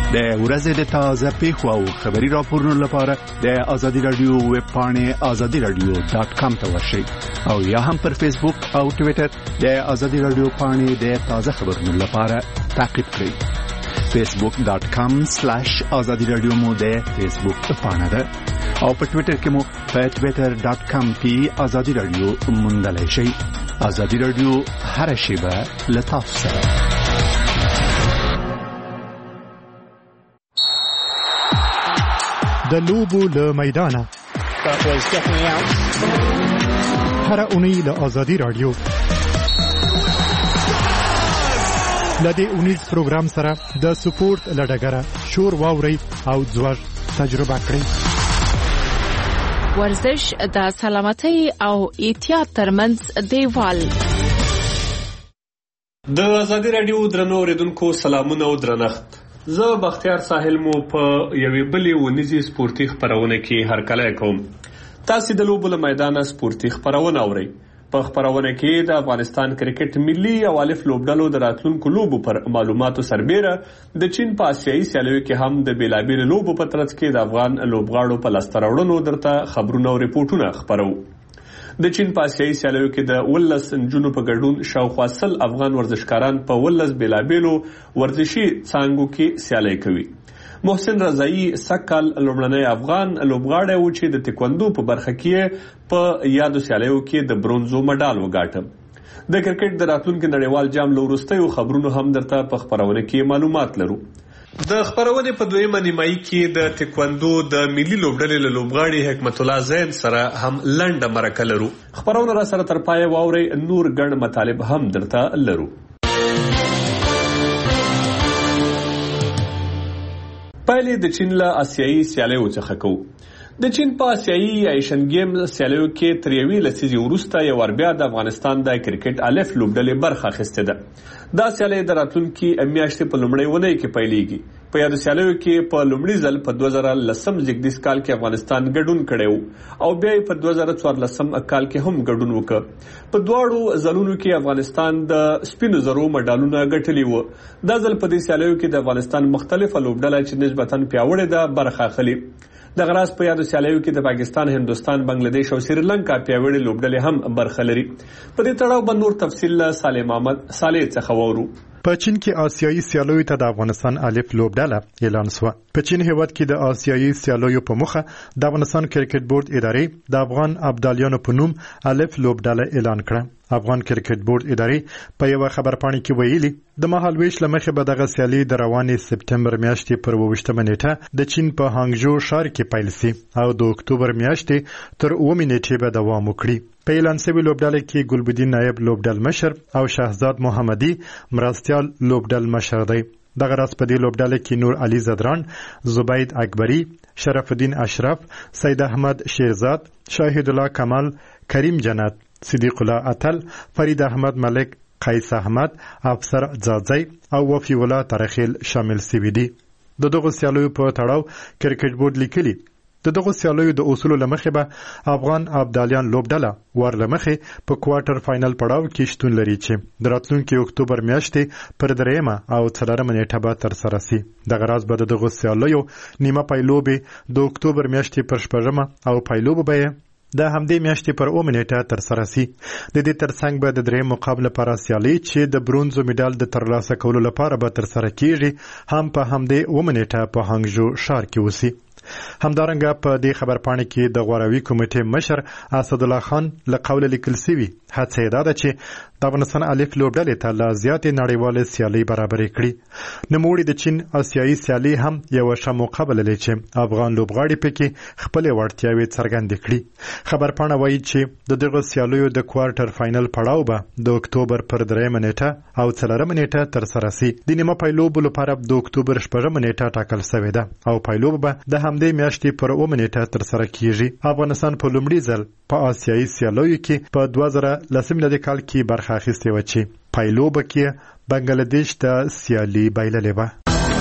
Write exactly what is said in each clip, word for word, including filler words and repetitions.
د ورځې د تازه پیښو او خبري راپورونو لپاره د آزادي رادیو ویب پاڼه آزادي رادیو ډاټ کام ته ورشئ او یا هم پر فیسبوک او ټوئیټر د آزادي رادیو پاڼه د تازه خبرونو لپاره تعقیب کړئ. فیسبوک ډاټ کام سلیش آزادي رادیو مو د فیسبوک پاڼه ده او په ټوئیټر کې مو په ټوئیټر ډاټ کام پی آزادي رادیو موندلای شئ. آزادي رادیو هر شیبه له تاسو سره. د لوبو له میدانه هر اونۍ له آزادي رادیو لدې اونیز پروګرام سره د سپورت لډګره شور واوري او ځوړ تجربه کړئ. ورزش د سلامتۍ او احتیاط ترمنځ دیوال. د آزادي رادیو درنو اوریدونکو سلامونه او درنښت. زه بختیار ساحل مو په یوې بلې ونیزي سپورتي خبرونه کې هرکلی کوم. تاسو د لوبو له میدانه سپورتي خبرونه اورئ. په خبرونه کې د افغانستان کرکټ ملي او الف لوبډلو د راتلونکو لوبو پر معلوماتو سربېره د چین په آسیایي سیالیو کې هم د بیلابیلو لوبو په ترڅ کې د افغان لوبغاړو په لاسته راوړنو درته خبرونه او ریپورټونه خبرو. د چین په آسیایي سیالیو کې د ولس نجونو په ګډون شاوخوا سل افغان ورزشکاران په ولس بیلابیلو ورزشي څانګو کې سیالي کوي. محسن رضایی سکل لومړنی افغان لوبغاړی و چې د تکواندو په برخه کې په یادو سیالیو کې د برونزو مډال وګاټه. د کرکټ د راتلونکي نړیوال جام له وروستیو خبرونو هم درته په خبرونه کې معلومات لرو. د خبرونه په دویمه نیمایي کې د تکواندو د ملي لوبډلې له لوبغاړي حکمت الله زین سره هم لنډه مرکه لرو. خبرونه را سره تر پایه واورئ. نور ګڼ مطالب هم درته لرو. پایلې د چین له آسیایي سیالیو څخه کوو. د چین په آسیایي ایشن گیم سیالیو کې تر یوې لسیزې وروسته یو وار بیا د افغانستان د کرکټ الف لوبډلې برخه اخیستې ده. دا سیالي د راتلونکي میاشتې په لومړۍ اونۍ کې پیلېږي. په یادو سیالیو کې په لومړي ځل په دوه زره لسم زیږدیز کال کې افغانستان ګډون کړی و او بیا په دوه زره څوارلسم کال کې هم ګډون وکړ. په دواړو ځلونو کې افغانستان د سپینو زرو مډالونه ګټلي وو. دا ځل په دې سیالیو کې د افغانستان مختلفه لوبډله چې نسبتاً پیاوړې ده برخه اخلي. د غراس په یادو سیالیو کې د پاکستان، هندوستان، بنگلاديش او سریلانکا پیاوړې لوبډلې هم برخه لري. په دې تړاو به نور تفصیل له صالح محمد صالح څخه وورو. په چین کې آسیایي سیالیو ته د افغانستان الف لوبډله اعلان شوه. په چین هیواد کې د آسیایي سیالیو په مخه د افغانستان کرکټ بورډ ادارې د افغان ابدالیانو په نوم الف لوبډله اعلان کړه. افغان کرکټ بورډ ادارې په یو خبرپاڼه کې ویلي د مهالويش لمخې به دغه سیالي د روانې سپتمبر میاشتې پر اووه نیټه د چین په هانګجو ښار کې پیل شي او د اکتوبر میاشتې تر اووه نیټې به دوام وکړي. په اعلان شوی لوبډله کې ګلبدین نایب لوبډل مشر او شهزاد محمدي مرستيال لوبډل مشر دی. دغه راس په دې لوبډله کې نور علي زدران، زبید اکبری، شرف الدین اشرف، سید احمد شیرزاد، شاهد الله کمال، کریم جنت، صدیق الله اتل، فرید احمد ملک، قیس احمد، افسر زازی او وفی الله ترخیل شامل سوي دي. د دغه سیالیو په تړاو کرکټ بورډ لیکلي د دغه سیالیو د اصولو لمخې به افغان ابدالیان لوبډله ور لمخې په کوارټر فائنل پړاو کې شتون لري چې د راتلونکي اکتوبر میاشتې پر دریمه او څلورمه نیټه به ترسره شي. دغه راز به د دغه سیالیو نیمه پایلوبې د اکتوبر میاشتې پر شپږمه او پایلوبه به د همدې میاشتې پر اووه نیټه ترسره شي. د دې ترڅنګ به د درېیم مقابله پر سیالي چې د برونزو میډال د ترلاسه کولو لپاره به ترسره کیږي هم په همدې اووه نیټه په هانګجو ښار کې وشي. همدارنګه په دې خبرپاڼه کې د غوراوي کمیټې مشر اسد الله خان له قوله لیکل شوی هڅه ده چې د افغانستان الف لوبډلې ته لا زیاتې نړیواله سیالي برابرې کړي. نوموړي د چین آسیایي سیالي هم یو ښه مقابله لري چې افغان لوبغاړي پکې خپل وړتیاوې څرګندې کړي. خبرپاڼه وایي چې د دغه سیالیو د کوارټر فائنل پړاو به د اکتوبر پر دریمه نیټه او څلورمه نیټه ترسره شي. د نیمه پایلوبو لپاره د اکتوبر شپږمه نیټه ټاکل شوې ده او پایلوب به د همدې میاشتې پر اووه نیټه ترسره کیږي. افغانستان په لومړي ځل په آسیایي سیالیو کې په دوه زره لسم کال کې برخه اخیستې و چې پایلوبه کې بنگلاديش ته سیالي بایللې وه.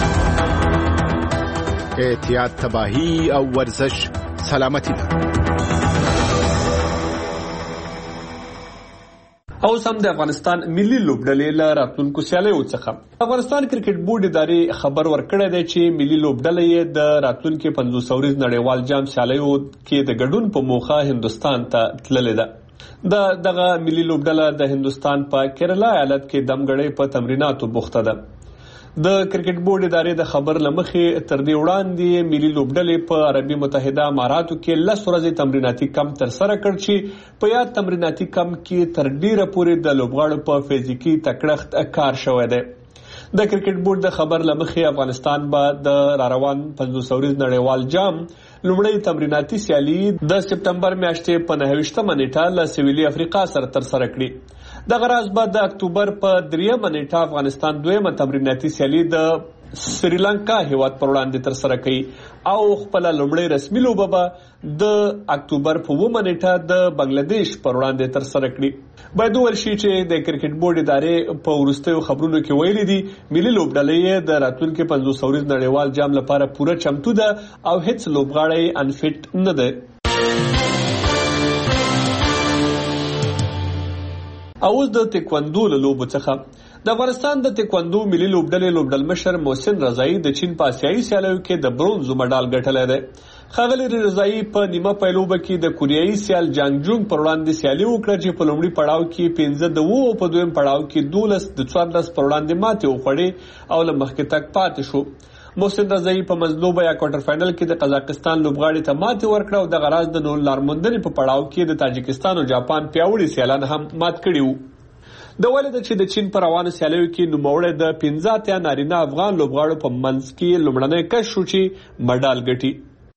احتیاط، تباهی او ورزش سلامتی ده. او سم د افغانستان ملي لوبډلې له راتلونکو سیالیو څخه افغانستان کرکټ بورډ ادارې خبر ورکړی دی چې ملي لوبډلې د راتلونکو پنځوس اوريز نړیوال جام سیالیو کې د ګډون په موخه هندستان ته تللې ده. د دغه ملي لوبډله د هندستان په کیرلا ایالت کې دمګړې په تمریناتو بوخته ده. د کرکټ بورډ ادارې د خبر لمخې تر دې وړاندې ملي لوبډلې په عربي متحده اماراتو کې لس ورځې تمریناتي کم تر سره کړ چې په یاد تمریناتي کم کې تر ډیره پورې د لوبغاړو په فزیکی تکړښت کار شوی دی. د کرکټ بورډ د خبر لمخې افغانستان به د راروان پنځوس اوريز نړیوال جام لومړی تمریناتي سیالي د سپټمبر میاشتې په نهه ویشتمه نیټه له سویلي افریقا سره تر سره کړي. د غراز بعد د اکتوبر په دریمه نیټه افغانستان دویمه تمریناتي سیالي د سریلانکا هیواد پر وړاندې تر سره کوي او خپل لومړی رسمي لوبه به د اکتوبر په اوومه نیټه د بنگلاديش پر وړاندې تر سره کړي. باید ورشي چې د کرکټ بورډ ادارې په ورستیو خبرونو کې ویلي دي ملي لوبډلې د راتلونکو پنځوس اوريز نړیوال جام لپاره پوره چمتو ده او هیڅ لوبغاړی انفټ نه ده. اوس د تکواندو له لوبو څخه د افغانستان د تکواندو ملي لوبډلې لوبډل مشر محسن رضایی د چین په آسیایي سیالیو کې د برونز مډال ګټلی دی. ښاغلی رضایی په نیمه پیلوبه کې د کوریایي سیال جانګ جونګ پر وړاندې سیالي وکړه چې په لومړي پړاو کې پنځه د وو او په دویم پړاو کې دولس د څوارلس پر وړاندې ماتې وخوړې او له مخکې تک پاتې شو. محسن رضایی په مزلوبه یا کوارټر فائنل کې د قزاقستان لوبغاړي ته ماتې ورکړه او د غراز د نور لارموندنې په پړاو کې د تاجکستان او جاپان پیاوړي سیالان هم مات کړي وو. د ولید چې د چین پر روانو سیالیو کې نوموړی د پنځه اتیا نارینه افغان لوبغاړو په منځ کې لومړنی کس شو چې مډال ګټي.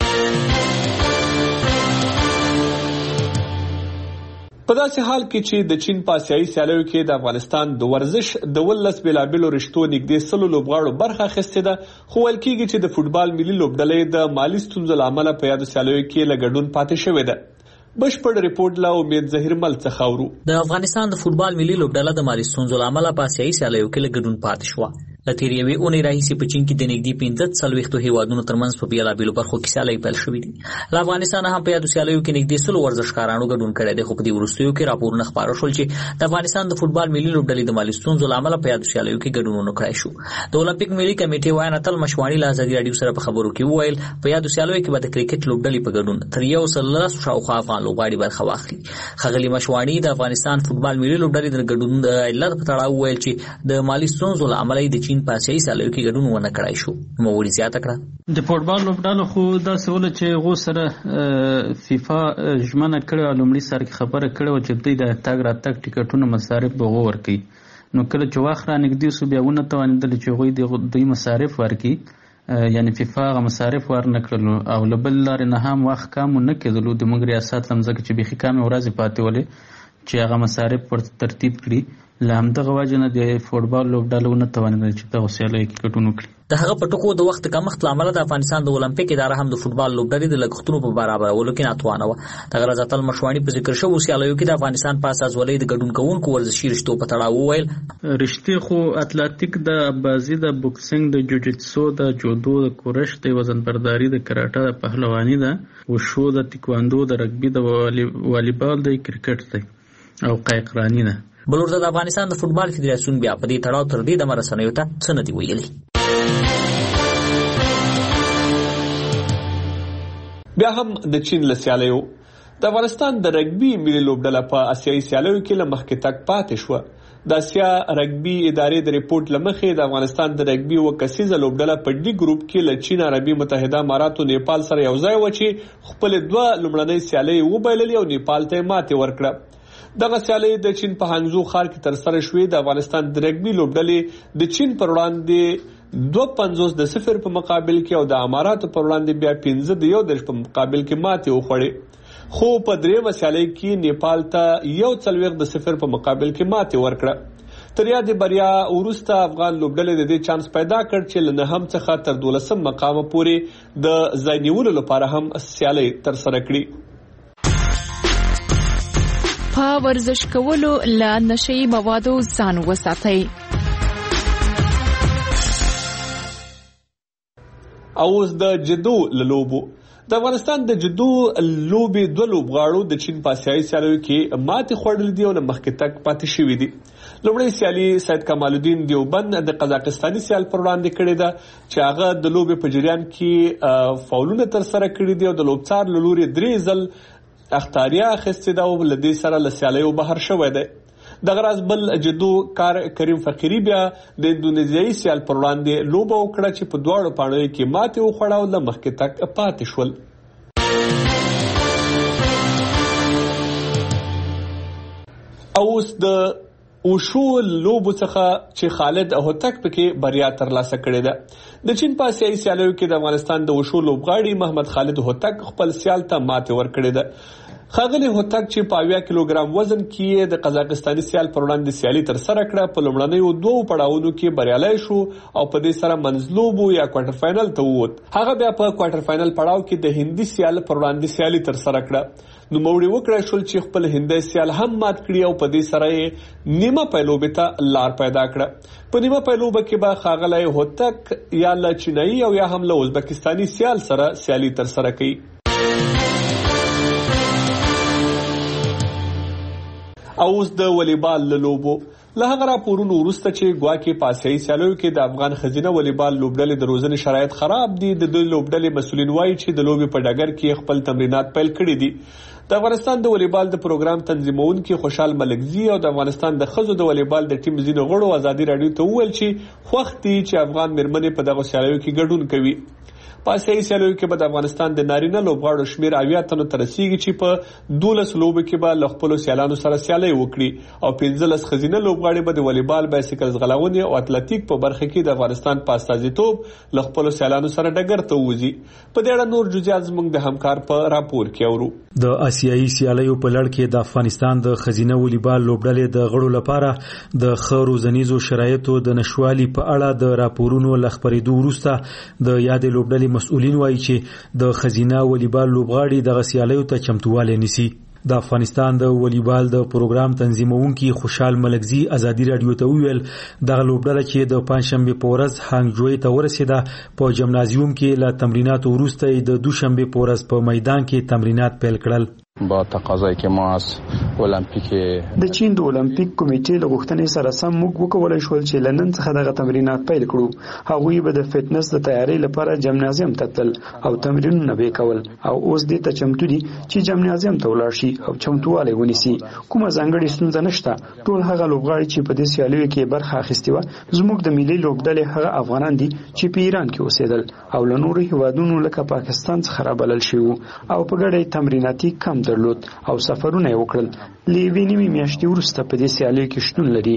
په داسې حال کې چې د چین په آسیایي سیالیو کې د افغانستان د ورزش د ولس بېلابېلو رشتو نږدې سلو لوبغاړو برخه اخیستې ده خو ویل کېږي چې د فوټبال ملي لوبډلې د مالي ستونزو له امله په یادو سیالیو کې له ګډون پاتې شوې ده. بشپړ ریپورت لا امید ظهیر مل څخه اورو. د افغانستان د فوټبال ملي لوبډله د مالي ستونزو له امله په آسیایي سیالیو کې له ګډون پاتې شوه. له تېرې یوې اونۍ راهیسې په چین کې د نږدې پنځه څلوېښتو هېوادونو ترمنځ په بېلابېلو برخو کې سیالۍ پیل شوي دي. له افغانستانه هم په یادو سیالیو کې نږدې سلو ورزشکارانو ګډون کړی دی خو په دې وروستیو کې راپورونه خپاره شول چې د افغانستان د فوټبال ملي لوبډلې د مالي ستونزو له امله په یادو سیالیو کې ګډون ونه کړی شو. د اولمپیک ملي کمیټې وایي اتل مشواڼي له ازادي راډیو سره په خبرو کې وویل په یادو سیالیو کې به د کرکټ لوبډلې په ګډون تر یو سل لس شاوخوا افغان لوبغاړي برخه واخلي. ښاغلي مشواڼي د افغانستان فوټبال ملي لوبډلې د ګډون د علت په تړاو وویل چې د مالي ستونزو له امله د چین په آسیایي سیالیو کې ګډون ونه کړای شو. نوموړي زیاته کړه د فوټبال لوبډلو خو داسې وله چې هغو سره فیفا ژمنه کړې وه لومړي سر کې خبره کړې وه چې دوی د تګ راتګ ټکټونه مصارف به هغو ورکوي. نو کله چې وخت رانږدې سو بیا ونه توانېدل چې هغوی دوی مصارف ورکړي یعنی فیفا هغه مصارف ورنه کړلو او له بل لارې نه هم وخت کم ونه کېدلو د موږ ریاست له مځکه چې بیخي کمې ورځې پاتې ولې چې هغه مصارف ورته ترتیب کړي. له همدغه وجې نه د فوټبال لوبډله ونه توانېدل چې دغو سیالیو کې ګډون وکړي. د هغه په ټکو د وخت کمښت له امله د افغانستان د اولمپیک اداره هم د فوټبال لوبډلې د لګښتونو په برابرولو کې ناتوانه وه. دغه ورځ اتل مشواڼي په ذکر شوو سیالیو کې د افغانستان په اساسولۍ د ګډون کوونکو ورزشي رشتو په تړاو وویل رشتې خو اتلاتیک د بازي د بوکسینګ د جوجیتسو د جودو د کورش د وزن برداري د کراټه د پهلواني د وشو د تکواندو د رګبي د والیبال د کرکټ دی او قایقرانی ده. بل ورته د افغانستان د فوټبال فدراسیون بیا په دې تړاو تر دې دمه رسنیو ته څه نه دي ویلي. بیا هم د چین له سیالیو د افغانستان د رګبي ملي لوبډله په آسیایي سیالیو کې له مخکې تګ پاتې شوه. د اسیا رګبي ادارې د ریپورت له مخې د افغانستان د رګبي اوه کسیزه لوبډله په ډي ګروپ کې له چین، عربي متحده اماراتو، نیپال سره یو ځای وه چې خپلې دوه لومړنۍ سیالۍ وبایللې او نیپال ته یې ماتې ورکړه. دغه سیالۍ د چین په هانګزو ښار کې تر سره شوې. د افغانستان د رګبي لوبډلې د چین پر وړاندې دوه پنځوس د صفر په مقابل کې او د اماراتو پر وړاندې بیا پنځه د یو دېرش په مقابل کې ماتې وخوړې. خو په درېیمه سیالۍ کې نیپال ته یو څلوېښت د صفر په مقابل کې ماتې ورکړه. تر یادې بریا وروسته افغان لوبډلې د دې چانس پیدا کړ چې له نهم څخه تر دولسم مقامه پورې د ځای نیولو لپاره هم سیالۍ تر سره کړي. په ورزش کولو له نشئی موادو ځان وساتئ. اوس د جدو له لوبو د افغانستان د جدو لوبې دوه لوبغاړو د چین په آسیایي سیالیو کې ماتې خوړلې دي او له مخکې تګ پاتې شوي دي. لومړی سیالي سید کمال الدین دیوبند د قزاقستاني سیال پر وړاندې کړې ده چې هغه د لوبې په جریان کې فاولونه تر سره کړي دي او د لوبڅار له لوري درې ځل اختاریه اخیستې ده او له دې سره له سیالیو بهر شوی دی. دغه راز بل جدو کار کریم فقیری بیا د اندونیزیایي سیال پر وړاندې لوبه وکړه چې په دواړو پاڼو کې ماتې وخوړه او له مخکې تګ پاتې شول. اوس د وشو لوبو څخه چې خالد هوتک پکې بریا ترلاسه کړې ده. د چین په آسیایي سیالیو کې د افغانستان د وشو لوبغاړي محمد خالد هوتک خپل سیال ته ماتې ورکړې ده. خاغلی هوتک چې په اویا کیلوګرام وزن کې د قزاقستاني سیال پر وړاندې سیالي تر سره کړه په لومړنیو دوه پړاوونو کې بریالی شو او په دې سره منځلوبو یا کوارټر فائنل ته ووت. هغه بیا په کوارټر فائنل پړاو کې د هندي سیال پر وړاندې سیالي تر سره کړه. نو موړي وکړه شول چې خپل هندي سیال هم مات کړي او په دې سره یې نیمه پایلوبې ته لار پیدا کړه. په نیمه پایلوبه کې به خاغلی هوتک یا له چینایي او یا هم له ازبکستاني سیال سره سیالي تر سره کوي. اوس د والیبال لوبو له هغه راپورونو وروسته چې ګواکې په آسیایي سیالیو کې د افغان ښځینه والیبال لوبډلې د روزنې شرایط خراب دي. د دوی لوبډلې مسؤلین وایي چې د لوبې په ډګر کې خپل تمرینات پیل کړي دي. د افغانستان د والیبال د پروګرام تنظیمونکي خوشحال ملکزي او د افغانستان د ښځو د والیبال د ټیم ځینو غړو ازادي راډیو ته وویل چې خوښ دي چې افغان میرمنې په دغه سیالیو کې ګډون کوي. په آسیایي سیالیو کې به د افغانستان د نارینه لوبغاړو شمیر اویا تنو ته رسیږي چې په دولس لوبو کې به له خپلو سیالانو سره سیالي وکړي او پنځلس ښځینه لوبغاړي به د والیبال، بایسکل ځغلونې او اتلتیک په برخه کې د افغانستان په استازیتوب له خپلو سیالانو سره ډګر ته وځي. په دې اړه نور جزئیات زموږ د همکار په راپور کې اورو. د آسیایي سیالیو په لړ کې د افغانستان د ښځینه والیبال لوبډلې د غړو لپاره د ښه روزنیزو شرایطو د نشوالي په اړه د راپورونو له خپرېدو وروسته د یادې لوبډلې مسؤلین وایي چې د ښځینه والیبال لوبغاړي دغه سیالیو ته چمتووالی نیسي. د افغانستان د والیبال د پروګرام تنظیمونکي خوشحال ملکزي ازادي راډیو ته وویل دغه لوبډله چې د پنځشنبه په ورځ هانګجوی ته ورسېده په جمنازیوم کې له تمریناتو وروسته د دوشنبه په ورځ په میدان کې تمرینات پیل کړل. با تقاضایی که ما از المپیک د چین د المپیک کمیټې له غوښتنې سره سم موږ وکولای شول چې لندن څخه دغه تمرینات پیل کړو. هغوی به د فټنس د تیاری لپاره جمنازیم ته تلل او تمرینونه به کول او اوس دې ته چمتو دي چې جمنازیم ته ولاړ شي او چمتووالی ونیسي. کومه ځانګړې ستونزه نشته. ټول هغه لوبغاړي چې په دې سیالیو کې برخه اخیستې وه زموږ د ملي لوبډلې هغه افغانان دي چې په ایران کې اوسېدل او له نورو هیوادونو لکه پاکستان څخه رابلل شوي او په ګډه تمریناتي کم درلود او سفرونه یې وکړل. لیوی نیمه میاشتې وروسته په دې سیالیو کې شتون لري.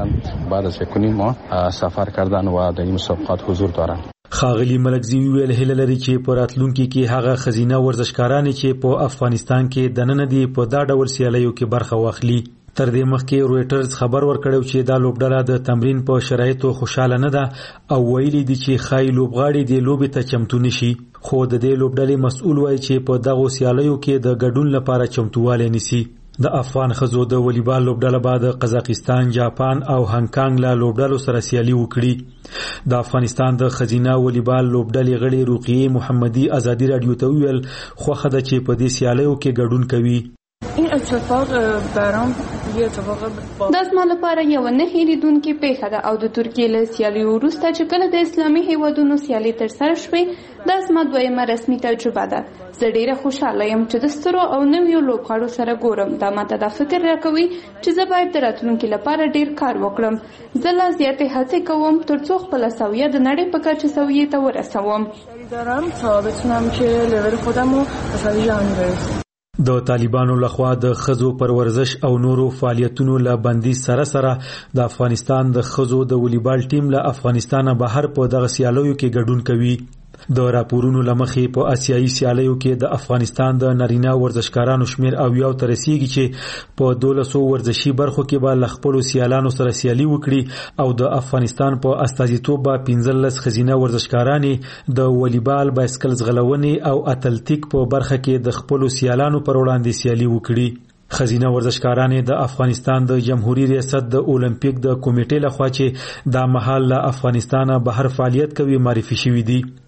بعد از یک ماه سفر کردن و در این مسابقات حضور دارن. خاغلی ملکزی ویل هله لري چې په راتلونکي کې هغه ښځینه ورزشکاران چې په افغانستان کې دننه دي په دا ډول سیالیو کې برخه واخلي. تر دې مخکې رويټرز خبر ورکړو چې دا لوبډله د تمرین په شرایطو خوشاله نه ده او ویلي دي چې خای لوبغاړي د لوبې ته چمتو نشي. خو د دې لوبډلې مسؤل وایي چې په دغه سیالیو کې د ګډون لپاره چمتووالی نیسي. د افغان ښځو د والیبال لوبډله به د قزاقستان، جاپان او هانګ کانګ له لوبډلو سره سیالي وکړي. د افغانستان د ښځینه والیبال لوبډلې غړي رقیه محمدي ازادي راډیو ته وویل خوښه ده چې په دې سیالیو کې ګډون کوي. این اتفاق برام یه اتفاق دا زما لپاره یو نه هېریدونکې پیښه ده او د ترکیې له سیالیو وروسته چې کله د اسلامي هیوادونو سیالي ترسره شوې دا زما دویمه رسمي تجربه ده. زه ډیره خوشحاله یم چې د سترو او نویو لوبغاړو سره ګورم. دا ماته دا فکر راکوي چې زه باید د راتلونکي لپاره ډیر کار وکړم. زه لا زیاتې هڅې کوم ترڅو خپله سویه د نړۍ په کچه سویې ته ورسوم. دارم تا بتونم که لول خودم رو به سطح جهانی برسونم. د طالبانو لخوا د ښځو پر ورزش او نورو فعالیتونو له بندیز سره سره د افغانستان د ښځو د والیبال ټیم له افغانستانه بهر په دغه سیالیو کې ګډون کوي. د راپورونو له مخې په آسیایي سیالیو کې د افغانستان د نارینه ورزشکارانو شمیر اویاو ته رسیږي چې په دولسو ورزشي برخو کې به له خپلو سیالانو سره سیالي وکړي او د افغانستان په استازیتوب به پنځلس ښځینه ورزشکارانې د والیبال، بایسکل ځغلونې او اتلتیک په برخه کې د خپلو سیالانو پر وړاندې سیالي وکړي. ښځینه ورزشکارانې د افغانستان د جمهوریت ریاست د اولمپیک د کمیټې لخوا چې دا مهال له افغانستانه بهر فعالیت کوي معرفي شوي دي.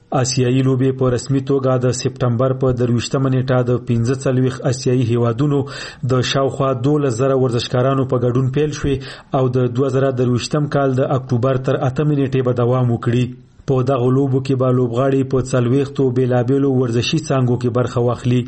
آسیایي لوبې په رسمي توګه د سپټمبر په درویشتمه نیټه د پنځه څلوېښت آسیایي هیوادونو د شاوخوا دولس زره ورزشکارانو په ګډون پیل شوې او د دوه زره درویشتم کال د اکتوبر تر اتمې نیټې به دوام وکړي. په دغه لوبو کې به لوبغاړي په څلوېښتو بېلابېلو ورزشي څانګو کې برخه واخلي.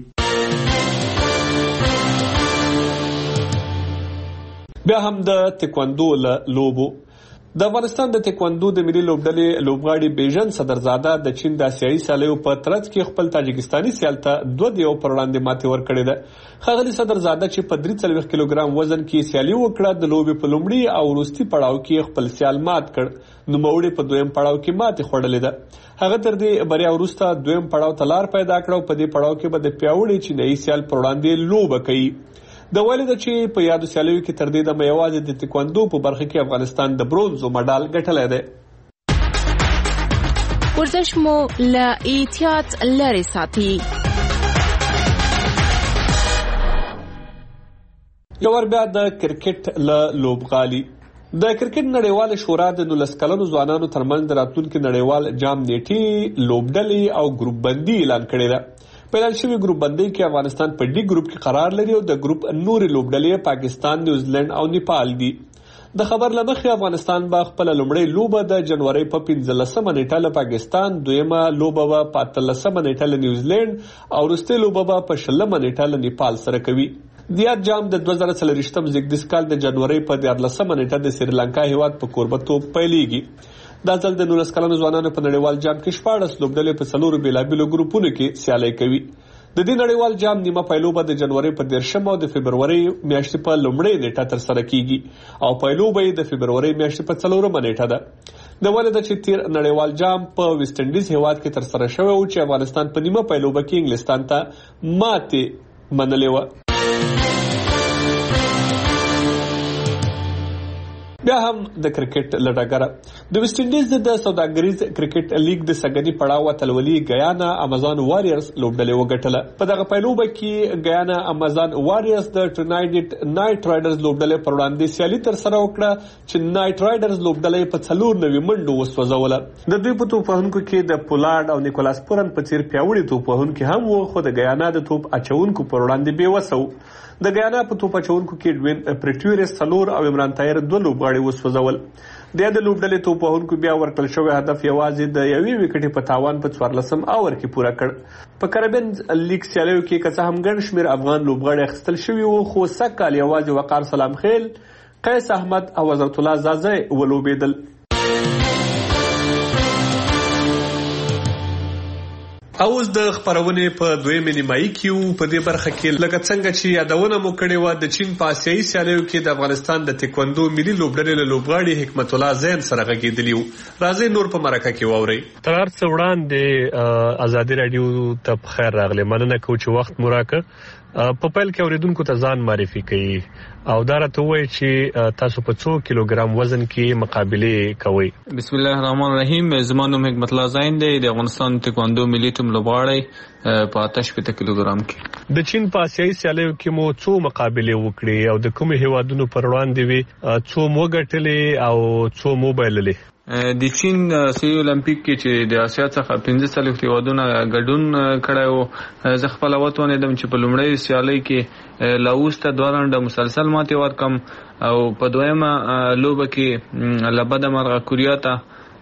بیا هم د تکواندو له لوبو. د افغانستان د تکواندو د ملي لوبډلې لوبغاړي بیژن صدرزاده د چین د آسیایي سیالیو په ترڅ کې خپل تاجکستاني سیال ته دوه دیو پر وړاندې ماتې ورکړې ده. ښاغلي صدرزاده چې په درې څلوېښت کیلوګرام وزن کې سیالي وکړه د لوبې په لومړي او وروستي پړاو کې خپل سیال مات کړ. نوموړي په دویم پړاو کې ماتې خوړلې ده. هغه تر دې بریا وروسته دویم پړاو ته لار پیدا کړه او په دې پړاو کې به د پیاوړي چینایي سیال پر وړاندې لوبه کوي. د ویل ده چې په یادو سیالیو کې تر دې دمه یوازې د تکواندو په برخه کې افغانستان د برونزو مډال ګټلی دی. ورزش مو له احتیاط لرې ساتي. یو ور بیا د کرکټ له لوبغالي. د کرکټ نړیواله شورا د نولس کلنو ځوانانو ترمنځ د راتلونکي نړیوال جام نیټې لوبډلې او ګروپ بندي اعلان کړې ده. په اعلان شوي ګروپ بندۍ کې افغانستان په ډي ګروپ کې قرار لري او د ګروپ نورې لوبډلې پاکستان، نیوزیلند او نیپال دي. د خبر له مخې افغانستان به خپله لومړۍ لوبه د جنورۍ په پنځلسمه نیټه له پاکستان، دویمه لوبه به په اتلسمه نیټه له نیوزیلند او وروستۍ لوبه به په شلمه نیټه له نیپال سره کوي. د یاد جام د دوه زره څلوېښتم زیږدیز کال د جنورۍ په دیارلسمه نیټه د سریلانکا هیواد په کوربتوب پیلیږي. دا ځل د نولس کلنو ځوانانو په نړیوال جام کې شپاړس لوبډلې په څلورو بېلابېلو ګروپونو کې سیالي کوي. د دې نړیوال جام نیمه پایلوبه د جنورۍ په دېرشمه او د فبرورۍ میاشتې په لومړۍ نیټه ترسره کیږي او پایلوبه یې د فبرورۍ میاشتې په څلورمه نیټه ده. د ویل ده چې تیر نړیوال جام په ویسټ انډیز هیواد کې ترسره شوی و چې افغانستان په نیمه پایلوبه کې انګلستان ته ماتې منلې وه. بیا هم د کرکټ له ډګره د ویسټ انډیز د سوداګریز کرکټ لیګ د سګنی پړاو اتلولي ګیانا امازون واريرز لوبډلې وګټله. په دغه پایلوبه کې ګیانا امازون واريرز د ټرینایډ نایټ رایډرز لوبډلې پر وړاندې سیالي تر سره وکړه چې نایټ رایډرز لوبډلې په څلور نوي منډو وسوځوله. د دوی په توپ وهونکو کې د پولاډ او نیکولاس پورن په څیر پیاوړي توپ وهونکي هم وو، خو د ګیانا د توپ اچونکو پر وړاندې بې وسه وو. د ګیانا په توپ اچونکو کې ډوین پریټوریس څلور او عمران طاهر دوه لوبغاړي وسوځول. د د لوبډلې توپ وهونکو بیا ورکړل شوی هدف یوازې د یوې وکټې په تاوان په څوارلسم اوور کې پوره کړ. په کریبین لیګ سیالیو کې که څه هم ګڼ شمېر افغان لوبغاړي اخیستل شوي وو، خو سږ کال یوازې وقار سلام خیل، قیس احمد او حضرت الله زازی ولوبېدل. اوس د خبرونه په دویمه نیمایي کې په دې برخه کې لکه څنګه چې یادونه مو کړې و د چین په آسیایي سیالیو کې د افغانستان د تکواندو ملي لوبډلې له لوبغاړي حکمت الله زین سره غږېدلی وو. راځئ نور په مرکه کې واورئ. تر هر څه وړاندې ازادي رادیو ته په خیر راغلی. مننه کوم چې وخت مو راکړ. په پیل کې اوریدونکو ته ځان معرفي کړئ او دا راته ووایئ چې تاسو په څو کیلوګرام وزن کې مقابلې کوئ. بسم الله الرحمن الرحیم. زما نوم حکمت الله زین دی، د افغانستان تکواندو ملي ټیم لوبغاړی په اته شپېته کیلوګرام کې. د چین په آسیایي سیالیو کې مو څو مقابلې وکړې او د کومو هیوادونو پر وړاندې وې؟ څو مو ګټلې او څو مو بایللې؟ د چین آسیایي اولمپیک کې چې د اسیا څخه پنځه څلوېښت هیوادونه ګډون کړی و، زه خپله وتوانېدم چې په لومړۍ سیالۍ کې لاوس ته دوه رانډه مسلسل ماتې ورکړم او په دویمه لوبه کې له بده مرغه کوریا ته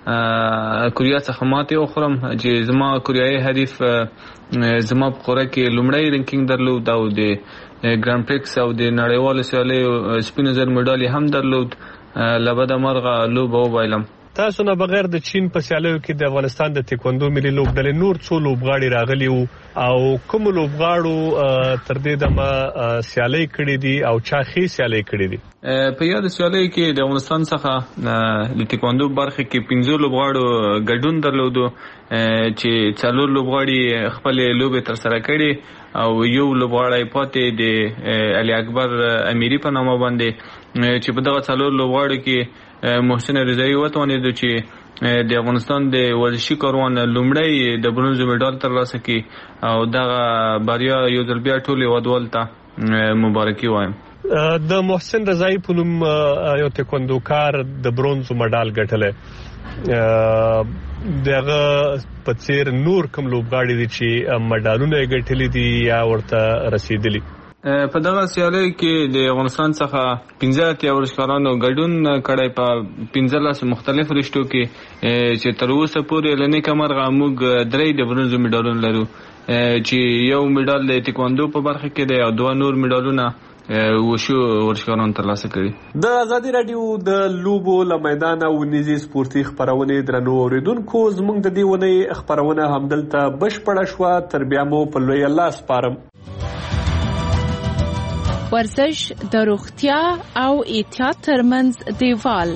کوریا څخه ماتې وخورم چې زما کوریایي حریف زما په قوره کې لومړی رینکینګ درلود او د ګران پریکس او د نړیوالو سیالیو سپینو زر مډال هم درلود. له بده مرغه لوبه وبایلم. تاسو نه بغیر د چین په سیالیو کې د افغانستان د تکواندو ملي لوبډلې نور څو لوبغاړي راغلي وو او کوم لوبغاړو تر دې دمه سیالي کړې دي او چا ښې سیالي کړې دي؟ په یاد سیالي کې د افغانستان څخه د تکواندو برخه کې پنځه لوبغاړو ګډون درلودو چې څلور لوبغاړي خپل لوبې تر سره کړې او یو لوبغاړی پاتې د علي اکبر امیری په نامه باندې چې په دغه څلور لوبغاړو کې محسن رضایی وتوانېدو چې د افغانستان د ورزشي کاروان لومړی د برونز مډال ترلاسه کړي او دغه بریا یو ځل بیا ټول هیوادوالو ته مبارکي وایم. د محسن رضایی په نوم یو تکواندوکار د برونز مډال ګټلی، دغه په څیر نور کوم لوبغاړي دي چې مډالونه ګټلي دي یا ورته رسیدلي؟ په دغه سیالۍ کې د افغانستان څخه پنځه اتیا ورزشکارانو ګډون کړی په پنځلس مختلفو رشتو کې چې تر اوسه پورې له نیکه مرغه موږ درې د برونزو میډالونه لرو چې یو میډال د تکواندو په برخه کې دی او دوه نور میډالونه وشو ورزشکارانو ترلاسه کړي. د ازادي رادیو د لوبو له میدانه ونیزي سپورتي خپرونې درنو اوریدونکو زموږ د دې ونې خپرونه همدلته بشپړه شوه. تر بیا مو په لوی الله سپارم. ورزش د روغتیا او احتیاط ترمنځ دیوال.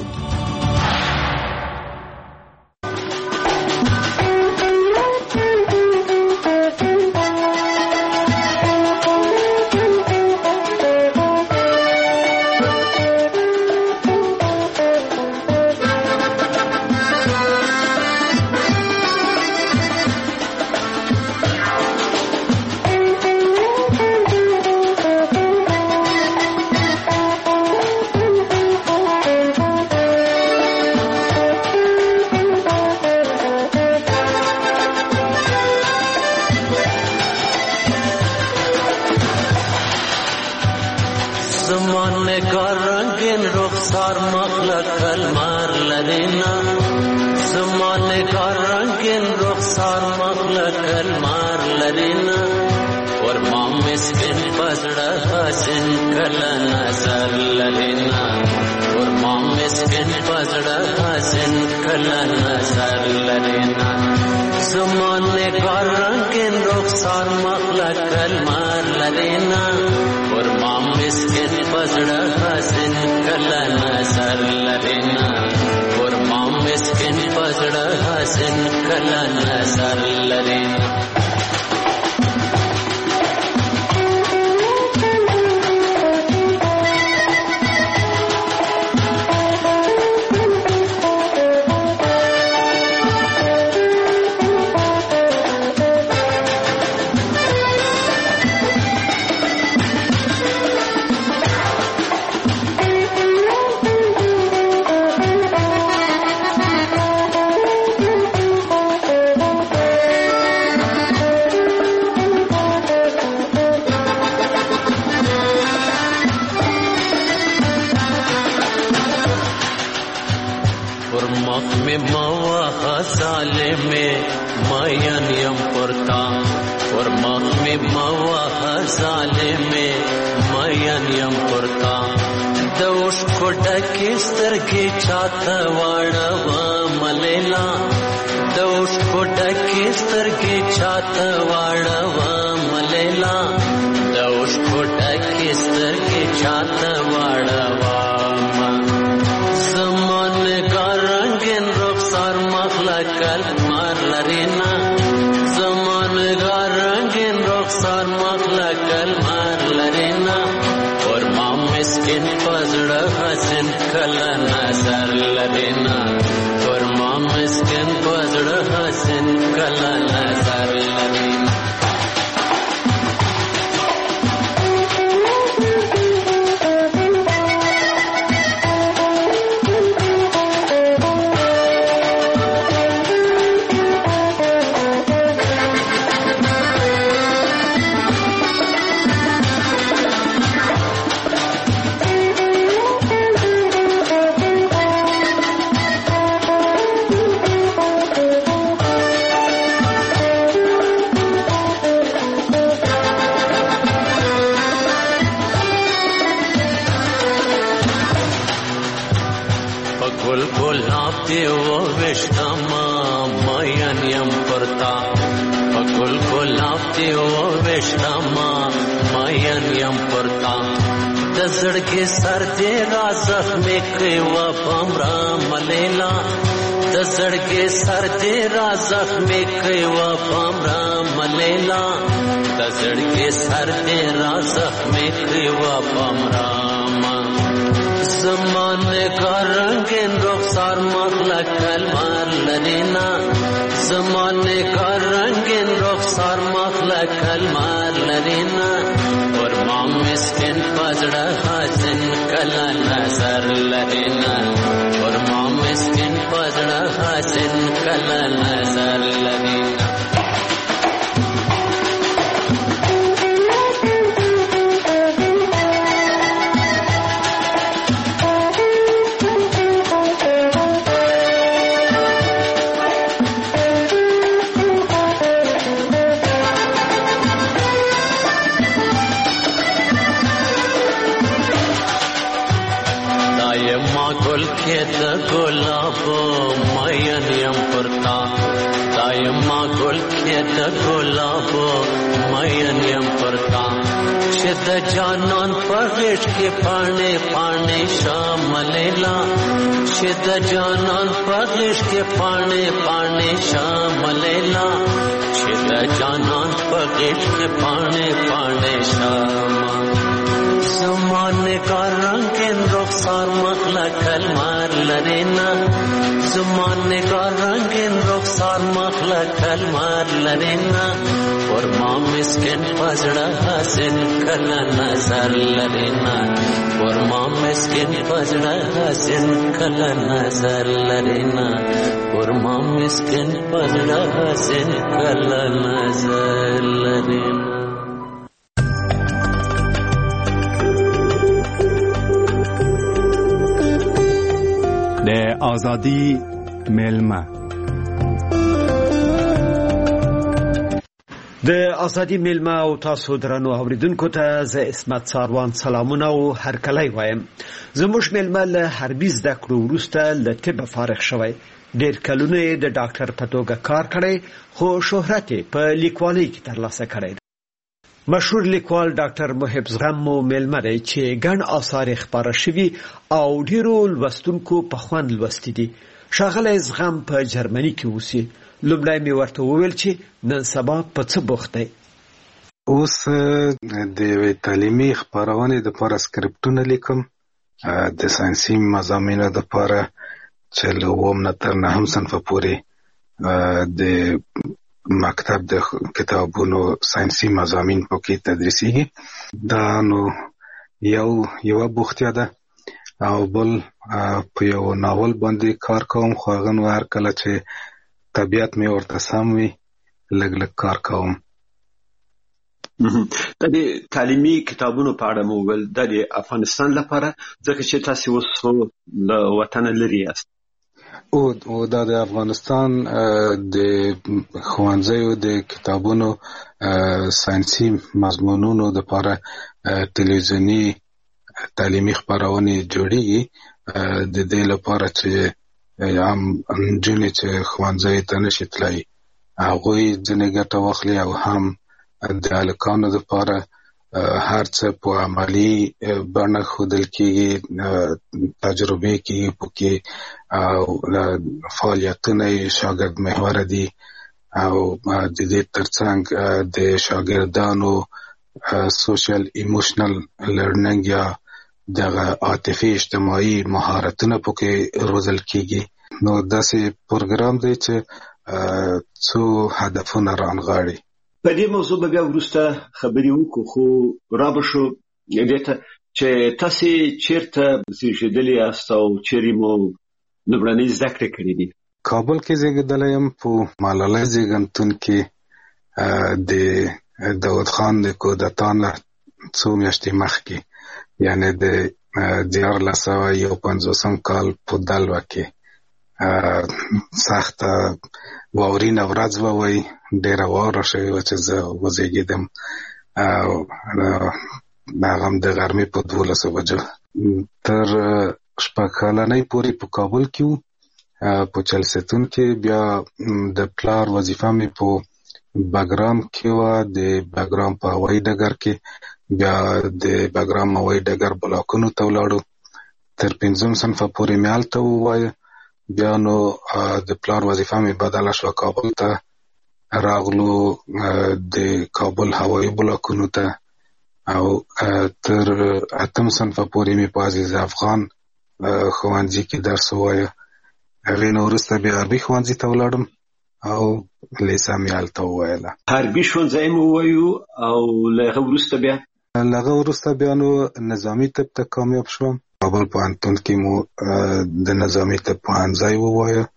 زمانه کا رنگین رخسار مخلق المار لدینا زمانه کا رنگین رخسار مخلق المار لدینا اور مام مسکن پزڑا حسن کلا نظر لدینا اور مام مسکن پزڑا حسن کلا نظر لدینا زمانه کا رنگین رخسار مخلق المار لدینا اور مام مسکن پزڑا حسن کلا نظر لدینا اور مام مسکن پزڑا حسن کلا نظر لدینا زمانه کا رنگین رخسار مخلق المار لدینا زمانه کا رنگین رخسار مخلق المار لدینا اور مام مسکن پزڑا حسن کلا نظر لدینا اور مام مسکن پزڑا حسن کله نظر لري د جانان پغش کې پاڼې پاڼې شاملیلا چې د جانان پغش کې پاڼې پاڼې شاملیلا چې د جانان پغش کې پاڼې پاڼې شام زمانه کا رنگین رخسار مخلا کلمار لرینا زمانه کا رنگین رخسار مخلا کلمار لرینا اور ماں مسکن پزڑا حسن کلا نظر لرینا اور ماں مسکن پزڑا حسن کلا نظر لرینا اور ماں مسکن پزڑا حسن کلا نظر لرینا د آزادی میلمه د ازادي میلمه او تاسو درنو اوریدونکو ته زه اسمت ساروان سلامونه او هرکلی وایم. زموږ میلمه له حربي زده کړو وروسته له طب فارغ شوی. ډېر کلونه یې د ډاکټر په توګه کار کړی خو شهرت یې په لیکوالۍ کې ترلاسه کړی. مشهور لیکوال ډاکټر محب زغم مو میلمه دی چې ګڼ آثار یې خپاره شوي او ډېرو لوستونکو په خوند لوستي دي. ښاغلی زغم په جرمني کې اوسي. لومړی مې ورته وویل چې نن سبا په څه بوخت دی. اوس د یوې تعلیمي خپرونې دپاره سکرپټونه لیکم د ساینسي مضامینو دپاره چې له اووم نه تر نهم صنفه پورې د مکتب د کتابونو ساینسي مضامین پکې تدریسیږي. دا نو یو یوه بوختیا ده او بل په یو ناول باندې کار کوم خو هغه نو هر کله چې طبیعت مې ورته سم وي لږ لږ کار کوم. د دې تعلیمي کتابونو په اړه مو ویل د افغانستان لپاره ځکه چې تاسو اوس له وطن لرې یاست. او دا د افغانستان د ښوونځیو د کتابونو ساینسي مضمونونو دپاره تلویزیوني تعلیمي خپرونې جوړیږي د دې لپاره چې هم نجونې چې ښوونځیو ته نشي تللی هغوی ځینې ګټه واخلي او هم د هلکانو دپاره هر څه په عملي بڼه ښودل کېږي، تجربې کېږي پکې او فعالیتونه یې شاګرد محوره دي او د دې ترڅنګ د شاګردانو سوشل ایموشنل لرننګ یا دغه عاطفي اجتماعي مهارتونه پکې روزل کېږي. نو داسې پروګرام دی چې څو هدفونه رانغاړي. په دې موضوع به بیا وروسته خبرې وکړو خو را به شو دې ته چې تاسې چېرته زېږېدلي یاست او چېرې مو لومړنۍ زده کړې کړې دي؟ کابل کې زېږېدلی یم په ملالۍ زېږنتون کې د داود خان د کودتا نه څو میاشتې مخکې یعنې د دیارلس سوه یو پنځوسم کال په دلوه کې سخته واورینه ورځ به وای، ډېره واوره شوې وه چې زه وزېږېدم او هغه هم د غرمې په دولسو بجو. تر شپږ کلنۍ پورې په کابل کې وو په چلستون کې. بیا د پلار وظیفه مې په بګرام کې وه، د بګرام په هوایي ډګر کې. بیا د بګرام هوایي ډګر بلاکونو ته ولاړو. تر پنځم صنفه پورې مې هلته ووایه. بیا نو د پلار وظیفه مې بدله شوه، کابل ته راغلو د کابل هوایي بلاکونو ته او تر اتم صنفه پورې مې په عزیز افغان ښوونځي کې درس ووایه. هغې نه وروسته بیا عربي ښوونځي ته ولاړم او لیسه مې هلته وویله. عربي ښوونځی مو ووایو او له هغه وروسته بیا له هغه وروسته بیا نو نظامي طب ته کامیاب شوم. کابل پوهنتون کې مو د نظامي طب پوهنځی ووایه.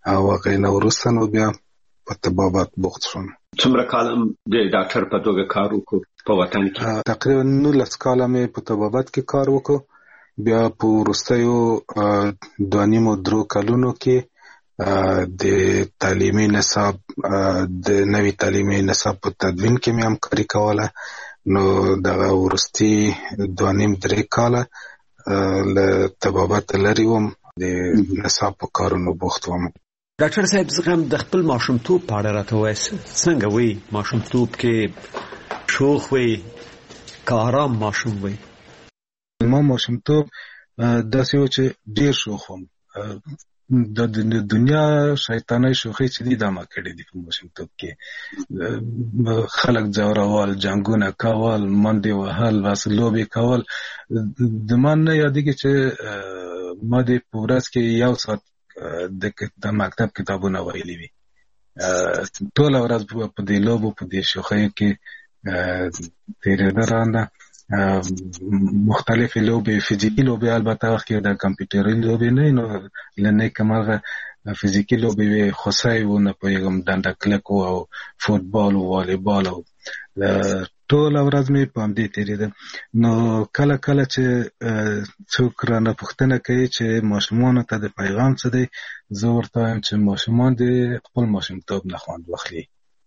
او هغه نه وروسته نو بیا په طبابت بوخت شوم. څومره کالم د ډاکټر په توګه کار وکړ په وطن کې؟ تقریبا نولس کاله مې په طبابت کې کار وکړ. بیا په وروستیو دوه نیمو درو کلونو کې د تعلیمي نصاب د نوي تعلیمي نصاب په تدوین کې مې همکاري کوله. نو دغه وروستي دوه نیم درې کاله له طبابت لرې وم، د نصاب په کارونو بوخت وم. ډاکټر صاحب زغم د خپل ماشومتوب په اړه راته وایي، څنګه وي ماشومتوب کې؟ شوخ وي که آرام ماشوم وي؟ ما ماشومتوب داسې و چې ډېر شوخ وم. د دنیا شیطاني شوخۍ چې دي دا ما کړې دي په ماشومتوب کې. خلک ځورول، جنګونه کول، منډې وهل، بس لوبې کول. د ما نه یادېږي چې ما د په ورځ کې یو ساعت د مکتب کتابونه ویلي وي. ټوله ورځ په دې لوبو په دې شوخیو کې تېرېده رانه. مختلفې لوبې، فزیکي لوبې البته وخت کې د کمپیوټري لوبې نه، نو له نیکه مرغه فزیکي لوبې وې، خوسی و، نه پوهېږم ډنډه کلک و او فوټبال و والیبال و. ټوله ورځ مې په همدې تېرېده. نو کله کله چې څوک رانه پوښتنه کوي چې ماشومانو ته د پیغام څه دی، زه ورته وایم چې ماشومان د خپل ماشومتوب نه خوند واخلي.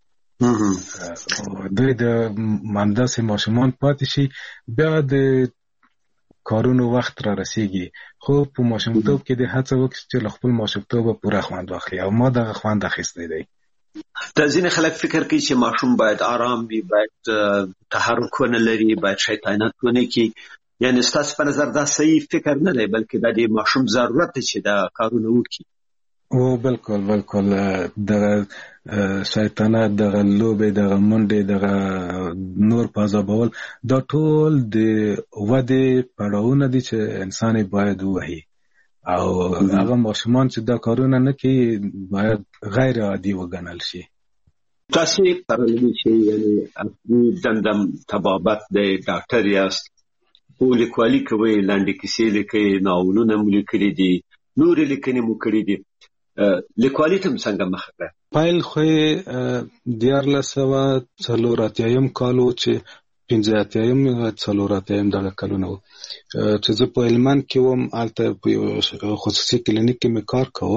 دوی د همداسې ماشومان پاتې شي، بیا د کارونو وخت را رسیږي، خو په ماشومتوب کې د هڅه وکړي چې له خپل ماشومتوبه پوره خوند واخلي، او ما دغه خوند اخیستی دی. دا ځینې خلک فکر کوي چې ماشوم باید آرام وي، باید تحرک ونه لري، باید شیطانت ونه کړي. یعنې ستاسو په نظر دا صحیح فکر نه دی، بلکې دا د ماشوم ضرورت دی چې دا کارونه وکړي؟ او بالکل بالکل دغه شیطانت، دغه لوبې، دغه منډې، دغه نور پازابول، دا ټول د ودې پړاوونه دي چې انسان باید ووهي، او هغه ماشومان چې دا کارونه نه کوي باید غیر عادي وګڼل شي. تاسو پرلوي چې یعنې اصلي دندم طبابت دی، ډاکټر یاست، خو لیکوالي کوئ، لنډې کیسې لیکئ، ناولونه مو لیکلي دي، نورې لیکنې مو کړي دي. لیکوالي ته څنګه مخه کړه؟ پیل خو یې دیارلس سوه څلور اتیایم کال و چې پنځه اتیایم څلور اتیایم دغه کلونه و چې زه په هلمند کې وم. هلته په یو خصوصي کلینیک کې مې کار کوم.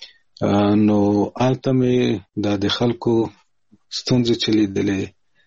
نو هلته مې دا د خلکو ستونزې چې لیدلې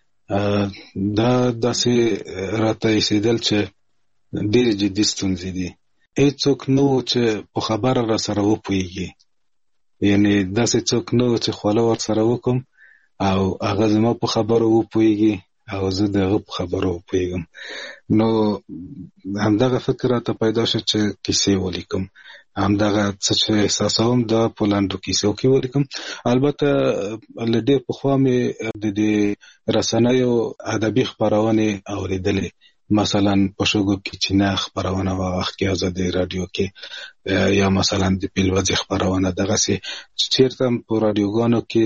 دا داسې راته ایسېدل چې ډېرې جدي ستونزې دي. هېڅوک نه و چې په خبره را سره وپوهېږي، یعنې داسې څوک نه و چې خواله ور سره وکړم او هغه زما په خبرو وپوهېږي او زه د هغه په خبرو وپوهېږم. نو همدغه فکر راته پیدا شو چې کیسې ولیکم. همدغه څه چې احساسوم دا په لنډو کیسو کې ولیکم. البته له ډېر پخوا مې د دې رسنیو ادبي خپرونې اورېدلې، مثلا په شوګو کې چې نه خپرونه وه وخت کې ازادي راډیو کې، یا مثلا د پیلوځي خپرونه، دغسې چې چېرته په راډیوګانو کې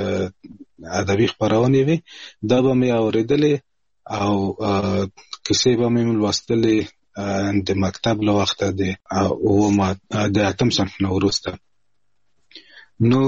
ادبي خپرونې وي دا به مې اورېدلې او کیسې به مې لوستلې د مکتب له وخته د اووم د اتم صنف نه وروسته. نو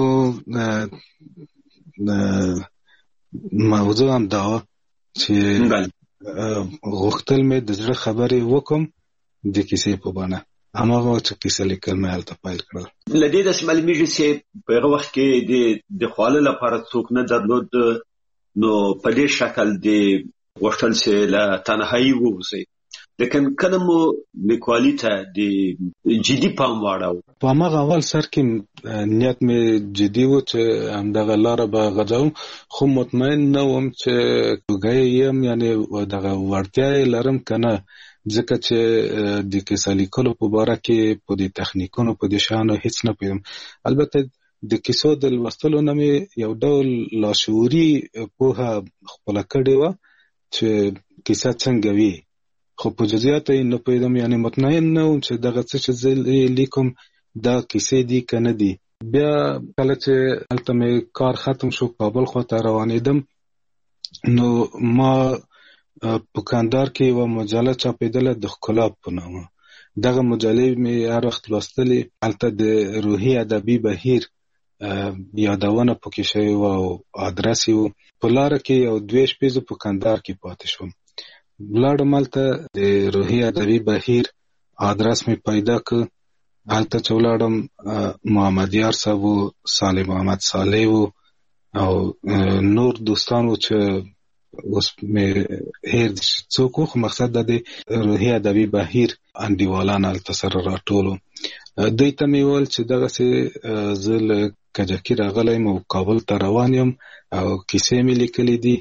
موضوع هم دا چې غوښتل مې د زړه خبرې وکم د کیسې په بڼه، هماغه چې کیسه لیکل مې هلته پیل کړل. له دې داسې معلومیږي چې په هغه وخت کې د خواله لپاره څوک نه درلود، نو په دې شکل د غوښتل چې له تنهایي ووځئ. لیکن کله مو لیکوالي ته د جدي پام واړاوه؟ په هماغه اول سر کې نیت مې جدي و چې همدغه لاره به غځوم، خو مطمئن نه وم چې توګی یم، یعنې دغه وړتیا یې لرم که نه، ځکه چې د کیسه لیکلو په باره کې په دې تخنیکونو په دې شیانو هېڅ نه پوهېدم. البته د کیسو د لوستلو نه مې یو ډول لاشعوري پوهه خپله کړې وه چې کیسه څنګه وي، خو په جزئیاتو یې نه پوهېدم، یعنې مطمئن نه وم چې دغه څه چې زه لیکم دا کیسې دي که نه دي. بیا کله چې هلته مې کار ختم شو، کابل خواته روانېدم، نو ما په کندهار کې یوه مجله چاپېدله د ښکلا په نامه. دغه مجلې مې هر وخت لوستلې. هلته د روحي ادبي بهیر یادونه پکې شوی و او ادرس یې و. په لاره کې یو دوه شپې زه په کندهار کې پاتې شوم. ولاړم هلته د روحي ادبي بهیر ادرس مې پیدا کړ. هلته چې ولاړم محمد یار صاحب و، صالح محمد صالح و او نور دوستان و چې اوس مې هیر دي څوک و، خو مقصد د دې روحي ادبي بهیر انډیوالان هلته سره راټول و. دوی ته مې وویل چې دغسې زه له کجکي راغلی یم او کابل ته روان یم او کیسې مې لیکلي دي،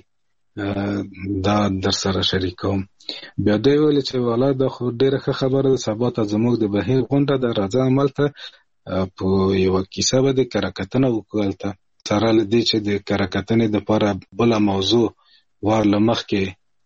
دا در سره شریکوم. بیا دوی ویل چې والا دا خو ډېره ښه خبره ده، سبا ته زموږ د بهیر غونډه ده، راځه همالته په یوه کیسه به د کره کتنه وکړو. هلته سره له دې چې د کره کتنې دپاره بله موضوع وار له مخکې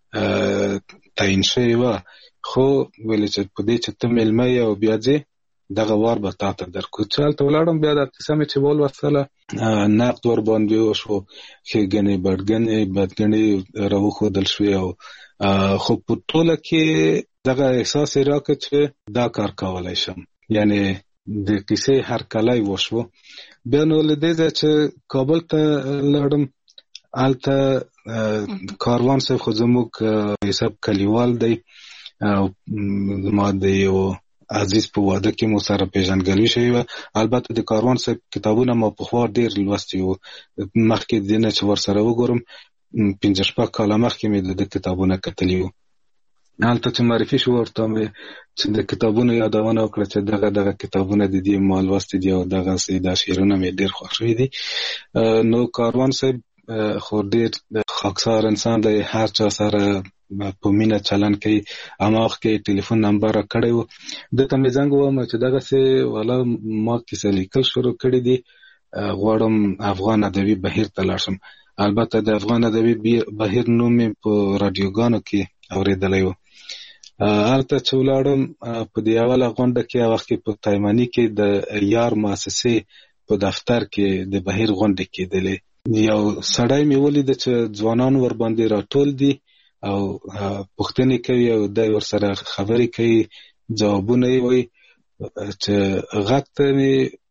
تعین شوې وه، خو ویلې چې په دې چې ته مېلمه یې او بیا ځې دغه وار به تا ته درکړو. چې هلته ولاړم بیا دا کیسه مې چې ولوستله، نقد ور باندې وشو، ښېګڼې بدګڼې بدګڼې راوښودل شوې او خو په ټوله کې دغه احساس یې راکړ چې دا کار کولی شم، یعنې د کیسې هرکلی وشو. بیا نو له دې ځایه چې کابل ته لاړم، هلته کاروان صاحب خو زموږ حساب کلیوال دی او ما د یو عزیز په واده کې مو سره پیژندګلوي شوې وه. البته د کاروان صاحب کتابونه ما پخوا ډېر لوستي وو، مخکې د دې نه چې ورسره وګورم پنځه شپږ کاله مخکې مې د ده کتابونه کتلي وو. هلته چې معرفي شو ورته مې چې د کتابونو یادونه وکړه چې دغه دغه کتابونه د دې ما لوستي دي او دغسې دا شعرونه مې ډېر خوښ شوي دي. نو کاروان صاحب خو ډېر خاکسار انسان دی، هر چا سره په مینه چلند کوي. همه وخت کې ټلیفون نمبر را کړی و، ده ته مې زنګ ووایم چې دغسې والا ما کیسه لیکل شروع کړي دي، غواړم افغان ادبي بهیر ته لاړ شم. البته د افغان ادبي بهیر نوم مې په راډیوګانو کې اورېدلی و. هلته چې ولاړم په دې اوله غونډه کې هغه وخت کې په تایمني کې د یار مؤسسې په دفتر کې د بهیر غونډې کېدلې. یو سړی مې ولیده چې ځوانان ورباندې راټول دي او پوښتنې کوي او دی ورسره خبرې کوي، ځوابونه یې وایي. چې غږ ته مې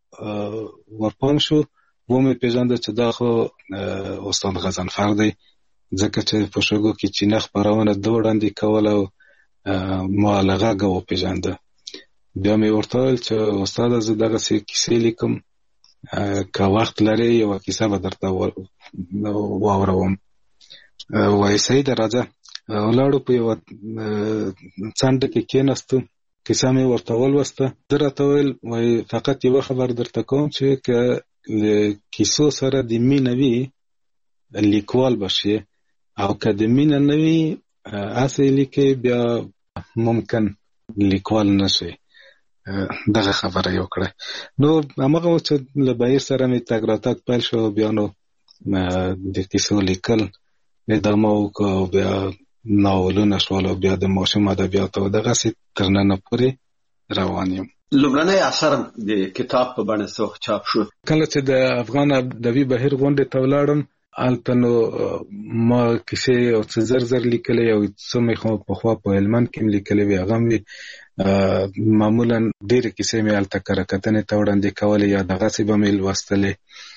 ورپام شو، ومې پېژانده چې دا خو استاد غضنفر دی، ځکه چې په شګو کې چینه خپرونه ده وړاندې کوله او ما له غږه وپېژانده. بیا مې ورته وویل چې استاده زه دغسې کیسې لیکم، که وخت لرې یوه کیسه به درته واوروم. وایي صحیح ده راځه. ولاړو په یوه څنډه کې کېناستو، کیسه مې ورته ولوسته. ده راته ویل وایي فقط یوه خبر درته کوم چې که له کیسو سره د مینه وي لیکوال به شې، او که د مینه نه وي هسې لیکې بیا ممکن لیکوال نه شي. دغه خبره یې وکړه. نو همغه و چې له بهیر سره مې تګ راتګ پیل شو، بیا نو د کیسو لیکل ادامه وکړه او بیا ناولونه شول او بیا د ماشوم ادبیاتو او دغسې تر ننه پورې روان یم. لومړنی اثر د کتاب په بڼه څه چاپ شو؟ کله چې د افغان ادبي بهیر غونډې ته ولاړم، هلته نو ما کیسې او څه زر زر لیکلې او څه مې خو پخوا په هلمند کې م لیکلې وې، هغه مې معمولا ډېرې کیسې مې هلته کره کتنې ته وړاندې کولې یا دغسې به مې لوستلې.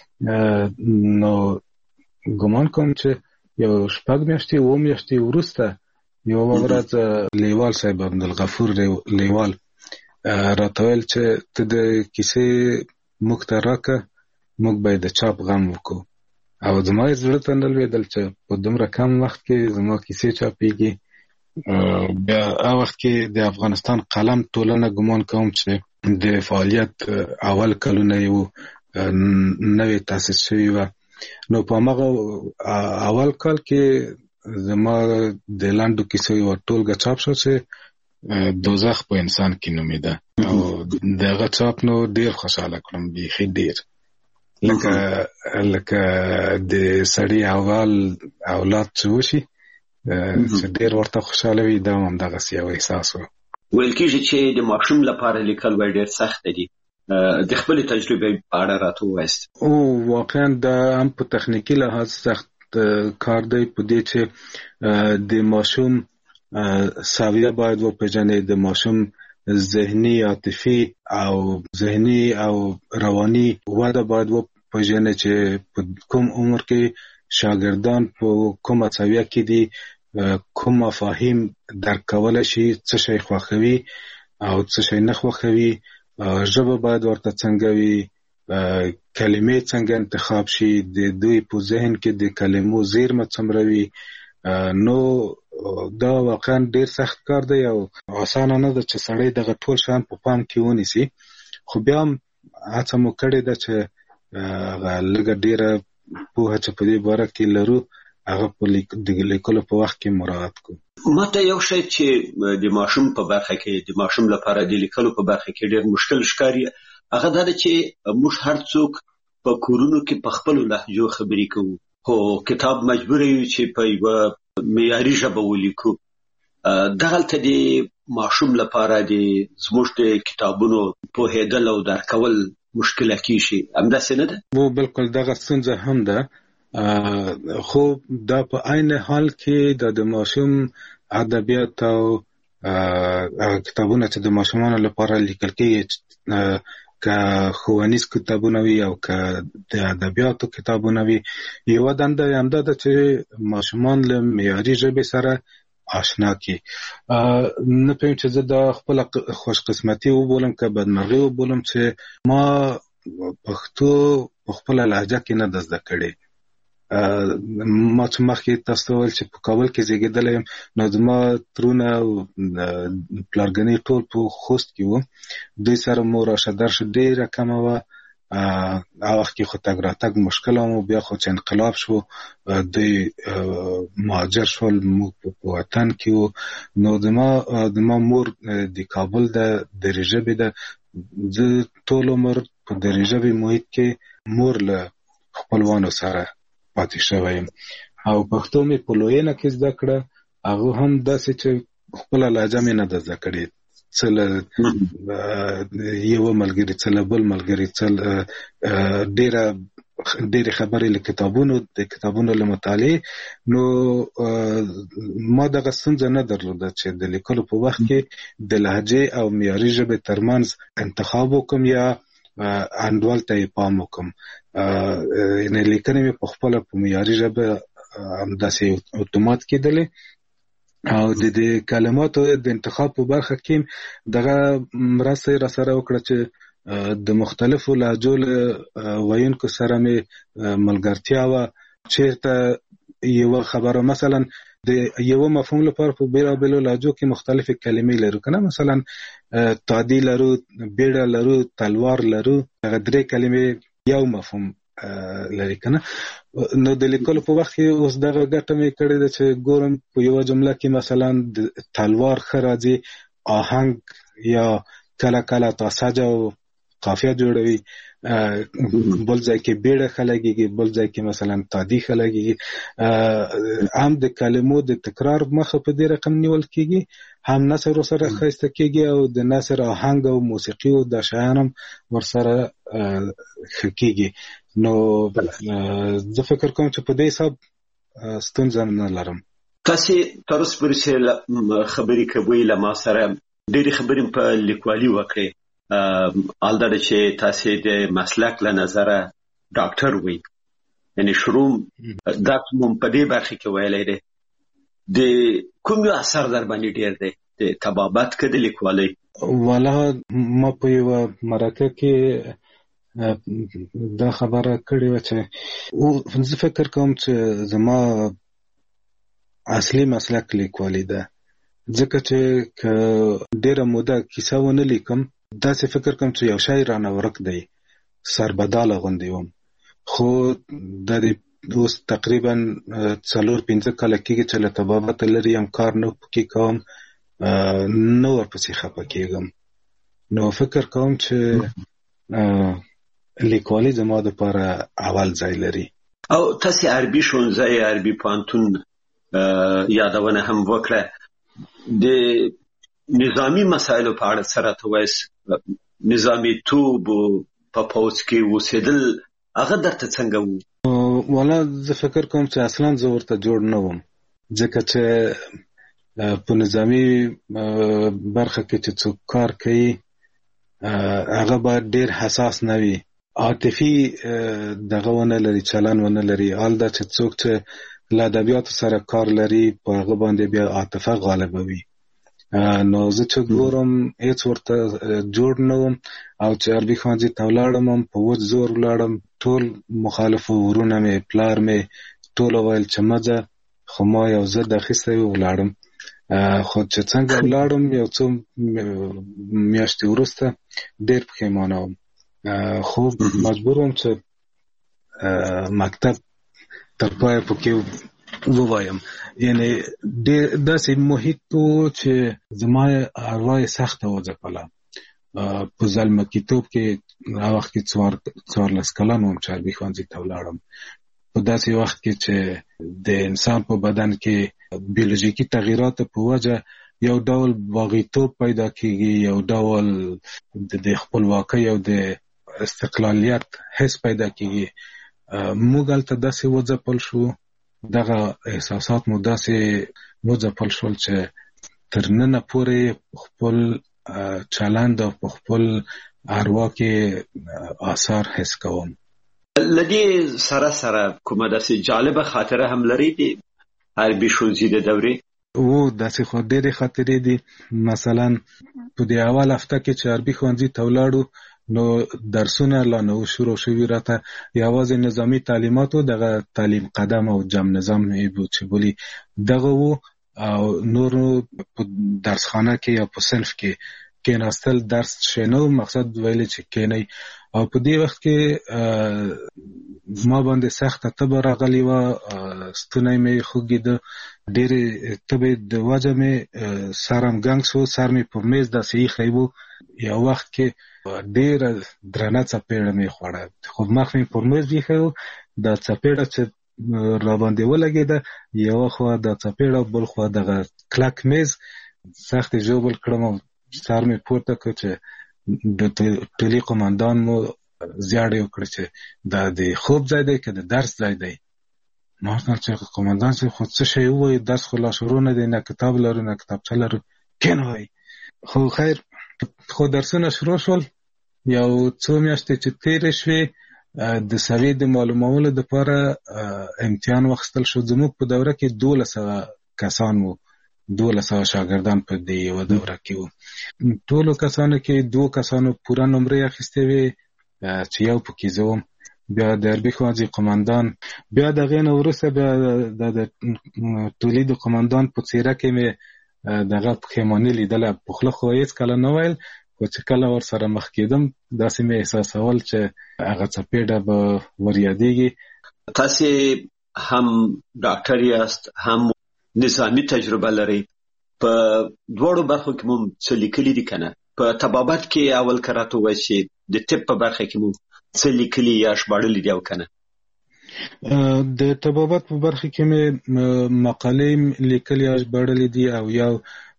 نو ګمان کوم چې یو شپږ میاشتې اووه میاشتې وروسته یوه ورځ لیوال صاحب عبدالغفور لیوال راته ویل چې ته د کیسې موږ ته راکړه، موږ به یې د چاپ غم وکړو. او زما یې زړه ته نه لوېدل چې په دومره کم وخت کې زما کیسې چاپېږي. بیا هغه وخت کې د افغانستان قلم ټولنه ګمان کوم چې د فعالیت اول کلونه یې وو، نوې تاسیس شوې وه. نو په همغه اول کال کې زما د لنډو کیسو یوه ټولګه چاپ شو چې دوزخ په انسان کې نومېده، او دغه چاپ نو ډېر خوشحاله کړم، بیخي ډېر. لکه لکه د سړي اول اولاد چې وشي چې ډېر ورته خوشحاله وي، دا هم همدغسې یو احساس و. ویل کېږي چې د ماشوم لپاره لیکل وایي ډېر سخت دي، د خپلې تجربې په اړه راته ووایاست. او واقعا دا هم په تخنیکي لحاظ سخت کار دی، په دې چې د ماشوم سویه باید وپېژنې، د ماشوم ذهني، عاطفي او ذهني او رواني وده باید پېژنې چې په کوم عمر کې شاګردان په کومه سویه کې دي، کوم مفاهیم درک کولای شي، څه شی خوښوي او څه شی نه خوښوي، ژبه باید ورته څنګه وي، کلمې څنګه انتخاب شي، د دوی په ذهن کې د کلمو زیرمه څومره وي. نو دا واقعا ډیر سخت کار دی او اسانه نه ده چې سړی دغه ټول شیان په پام کې ونیسي. خو بیا هم هڅه مو کړې ده چې لږه ډیره پوهه چې په دې باره کې لرو هغه په لیکلو په وخت کې مراعات کړو. ماته یو شی چې د ماشوم په برخه کې د ماشوم لپاره د لیکلو په برخه کې ډیر مشکل ښکاري، هغه دا چې موږ هر څوک په کورونو کې په خپل لهجو خبرې کوو، خو کتاب مجبور یو چې په یو معیاري ژبه ولیکو. دغلته د ماشوم لپاره د زموږ د کتابونو پوهېدل او درک کول مشکله کیږي، همداسې نه ده؟ وو بالکل دغه ستونزه هم ده، خو دا په عین حال کې د ماشوم ادبیات او کتابونه چې د ماشومانو لپاره لیکل کېږي، که ښوونیز کتابونه وي او که د ادبیاتو کتابونه وي، یوه دنده یې همدا ده چې ماشومان له معیاري ژبې سره آشنا کړي. نه پوهیم چې زه دا خپله خوشقسمتي وبولم که بدمرغي وبولم چې ما پښتو په خپله لهجه کې نه ده زده کړې. ما چې مخکې تاسو ته وویل چې په کابل کې زیږېدلی یم، نو زما ترونه او پلارګنۍ ټول په خوست کې وو، دوی سره مو راشه درشه ډېره کمه وه. هغه وخت کې خو تګ راتګ مشکل و، بیا خو چې انقلاب شو دوی مهاجر شول، موږ په وطن کې وو. نو زما زما مور د کابل ده، دري ژبې ده. زه ټول عمر په دري ژبې محیط کې مور له خپلوانو سره پاتې شوی یم او پښتو مې په لویینه کې زده کړه. هغه هم داسې چې خپله لهجه مې نه ده زده کړې، څه له یوه ملګري، څه له بل ملګري، څه ډېره ډېرې خبرې له کتابونو د کتابونو له مطالعې. نو ما دغه ستونزه نه درلوده چې د لیکلو په وخت کې د لهجې او معیاري ژبې ترمنځ انتخاب وکم یا انډول ته یې پام وکم. یعنې لیکنې مې په خپله په معیاري ژبه همداسې اتومات کېدلې او د دې کلماتو د انتخاب په برخه کې دغه مرسته یې راسره وکړه چې د مختلفو لهجو له ویونکو سره مې ملګرتیا وه. چېرته یوه خبره مثلا د یوه مفهوم لپاره په بېلابېلو لهجو کې مختلفې کلمې لرو که نه، مثلا تادي لرو، بیړه لرو، تلوار لرو، هغه درې کلمې یو مفهوم لري که نه. نو د لیکلو په وخت کې اوس دغه ګټه مې کړې ده چې ګورم په یوه جمله کې مثلا د تلوار ښه راځي، آهنګ یا کله کله تاسج او قافیه جوړوي، بل ځای کې بیړه ښه لګېږي، بل ځای کې مثلا تادي ښه لګېږي. هم د کلمو د تکرار مخه په دې رقم نیول کېږي، هم نثر ورسره ښایسته کېږي او د نثر آهنګ او موسیقي او دا شیان هم ورسره ښه کېږي. نو زه فکر کوم چې په دې حساب ستونزه نه لرم. تاسې تر اوسه پورې چې خبرې کوئ له ما سره ډېرې خبرې په لیکوالي وکړې، البته چې تاسې د مسلک له نظره ډاکټر وئ، یعنې شروع درس مو په دې برخه کې ویلی دی. د کوم یو اثر در باندې ډېر دی د طبابت که د لیکوالۍ؟ والا ما په یوه مرکه کې دا خبره کړې وه چې زه فکر کوم چې زما اصلي مسلک لیکوالي ده، ځکه چې که ډېره موده کیسه ونه لیکم داسې فکر کوم چې یو شی رانه ورک دی، سربداله غوندې وم. خو د دې اوس تقریبا څلور پنځه کاله کېږي چې له طبابته لرې یم، کار نه پکې کوم، نه ورپسې خفه کېږم. نو فکر کوم چې لیکوالي زما دپاره اول ځای لري. او تاسې عربي ښوونځی، عربي پوهنتون یادونه هم وکړه، د نظامي مسایلو په اړه څه راته وایاست؟ نظامي توب په پوځ کې اوسېدل هغه درته څنګه وو؟ والا زه فکر کوم چې اصلا زه ورته جوړ نه وم، ځکه چې په نظامي برخه کې چې څوک کار کوي هغه باید ډېر حساس نه وي عاطفي دغه ونه لري، چلن ونه لري. حال دا چې څوک چې له ادبیاتو سره کار لري په هغه باندې بیا عاطفه غالبه وي. نو زه چې ګورم هیڅ ورته جوړ نه وم او چې عربي ښوونځي ته ولاړم هم په وچ زور ولاړم. ټول مخالفو ورونه مې پلار مې ټول ویل چې مه ځه، خو ما یو ضد اخیستی و ولاړم. خو چې څنګه ولاړم یو څو میاشتې وروسته ډېر پښیمانه وم، خو مجبور وم چې مکتب تر پایه پکې ووایم. یعنې داسې محیط و چې زما اروا یې سخته وځپله. په زلمکیتوب کې هغه وخت کې څوارلس کلن وم چې عربي ښوونځي ته ولاړم. په داسې وخت کې چې د انسان په بدن کې بیولوژیکي تغییراتو په وجه یو ډول باغیتوب پیدا کېږي، یو ډول د خپلواکۍ او د استقلالیت حس پیدا کېږي. موږ هلته داسې وځپل شو، دغه احساسات مو داسې وځپل شول چې تر ننه پورې خپل چلند او په خپل اروا کې آثار حس کوم. لدې سره سره کومه داسې جالبه خاطره هم لري د عربي ښوونځي د دورې؟ او داسې خو ډېرې خاطرې دي. مثلا په دې اول هفته کې چې عربي ښوونځي ته ولاړو نو درسونه لا نه شروع شوي، راته یوازې نظامي تعلیماتو، دغه تعلیم قدم او جمع نظام چې بولي دغه وو، او نور په درسخانه کې یا په صنف کې کېناستل درس شی نه و، مقصد ویلې چې کېنئ. او په دې وخت کې ما باندې سخته تبه راغلې وه، ستونی مې خوږېده، ډېرې تبې د وجه مې سر هم ګنګ شو، سر مې په میز داسې ایښی و. یو وخت کې ډېره درنه څپېړه مې خوړه، خو مخ مې پر میز ایښی و، دا څپېړه چې را باندې ولګېده، یوه خوا دا څپېړه بل خوا دغه کلک میز، سخت یې ژوبل کړم او سر مې پورته کړ چې د ټولي قمندان مو زیاړې وکړه چې دا د خوب ځای دی که د درس ځای دی. ما ورته چې قمندان صاحب خو څه شی ووایي، درس خو لا شروع نه دی، نه کتاب لرو نه کتابچه لرو، کېنوئ. خو خیر خو درسونه شروع شول. یو څو میاشتې چې تېرې شوې د سویې د معلومولو دپاره امتحان واخیستل شو. زموږ په دوره کې دولس سوه کسان وو، دولس سوه شاګردان په دې یوه دوره کې وو. ټولو کسانو کې دوو کسانو پوره نمرې اخیستې وې چې یو پکې زه وم. بیا د عربي ښوونځي قمندان، بیا د هغې نه وروسته بیا د ټولي د قمندان په څېره کې مې دغه پښیماني لیدله. په خوله خو هېڅ کله نه ویل، خو چې کله ورسره مخ کېدم داسې مې احساسول چې هغه څپېړه به ور یادېږي. تاسې هم ډاکټر یاست، هم نظامي تجربه لري. په دواړو برخو کې مو څه لیکلي دي که نه؟ په طبابت کې اول که راته ووایئ چې د طب په برخه کې مو څه لیکلي یا ژباړلي دي او که نه؟ د طبابت په برخه کې مې مقالې لیکلي او ژباړلي دي، او یو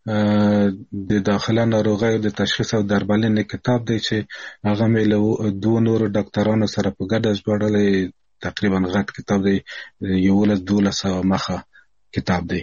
د داخله ناروغیو د تشخیص او درملنې کتاب دی چې هغه مې له دوو نورو ډاکټرانو سره په ګډه ژباړلی. تقریبا غټ کتاب دی، یولس دولس سوه مخه کتاب دی.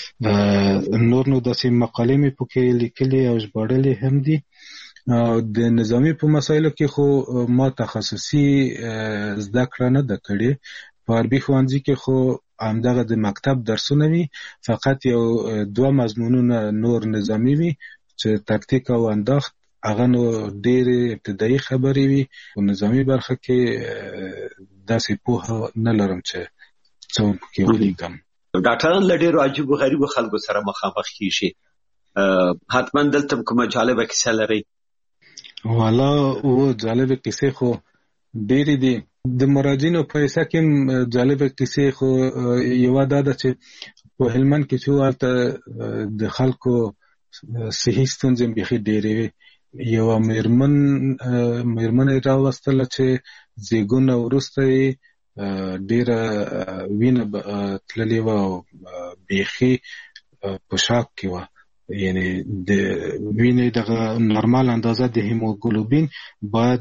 نور نو داسې مقالې مې پکې لیکلي او ژباړلې هم دي. د نظامي په مسایلو کې خو ما تخصصي زده کړه نه ده کړې. په عربي ښوونځي کې خو همدغه د مکتب درسونه وي، فقط یو دوه مضمونونه نور نظامي وي چې تکتیک او انداخت، هغه نو ډېرې ابتدایي خبرې وي. په نظامي برخه کې داسې پوهه نه لرم چې څه پکې ولیکم. ډاکټران له ډېرو عجیبو غریبو خلکو سره مخامخ کېږي، حتما دلته کومه جالبه کیسه لرئ؟ والا او جالبه کیسې خو ډېرې دي. د مراجعینو په حصه کې جالبه کیسې خو یوه دا ده چې په هلمند کې چې هلته د خلکو صحي ستونزې بیخي ډېرې وې. یوه مېرمن مېرمن یې راوستله چې زیږون وروسته یې ډېره وینه تللې وه او بیخي په شاک کې وه. یعنې د وینې دغه نورمال اندازه د هیموګلوبین باید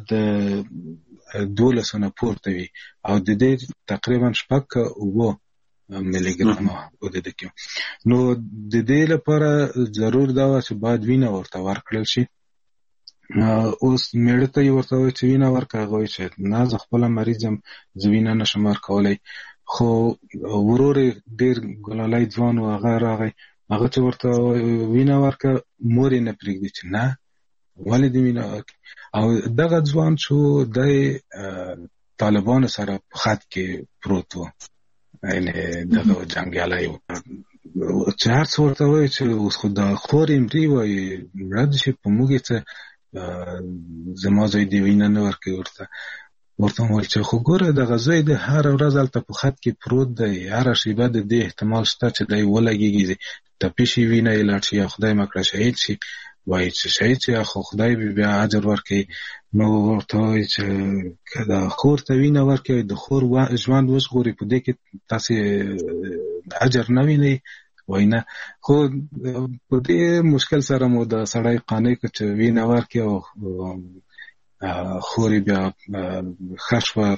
دولسو نه پورته وي او د دې تقریبا شپږ اووه ملي ګرامه وده کې. نو د دې لپاره ضرور دا وه چې باید وینه ورته ورکړل شي. اوس میړه ته یې ورته وایي چې وینه ورکړه، هغه وایي چې نه زه خپله مریض یم، زه وینه نشم ورکولی. خو ورور یې ډېر ګلالی ځوان و، هغه راغی، هغه چې ورته وینه ورکړه مور یې نه پرېږدي چې نه ولې دې وینه ورکړي. او دغه ځوان چې دی طالبانو سره په خط کې پروت و، یعنې دغه جنګیالی و، چې هر څه ورته وایي چې اوس خو دا خور یې مري وایي مړه دې شي په موږ یې څه زما زوی دې وینه نه ورکوي. ورته ورته وویل چې خو ګوره دغه زوی دې هره ورځ هلته په خط کې پروت دی، هره شیبه د دې احتمال شته چې دی ولګېږي، ټپي شي، وینه یې لاړ شي یا خدای مه کړه شهید شي. وایي چې شهید شي خو خدای به بیا اجر ورکوي. نو ورته وایي چې که د خور ته وینه ورکوي د خور ژوند وژغوري په دې کې تاسې اجر نه وینئ؟ وایي نه. خو په دې مشکل سره مو د سړی قانع کړ چې وینه ورکړي او خور یې بیا ښه شوه.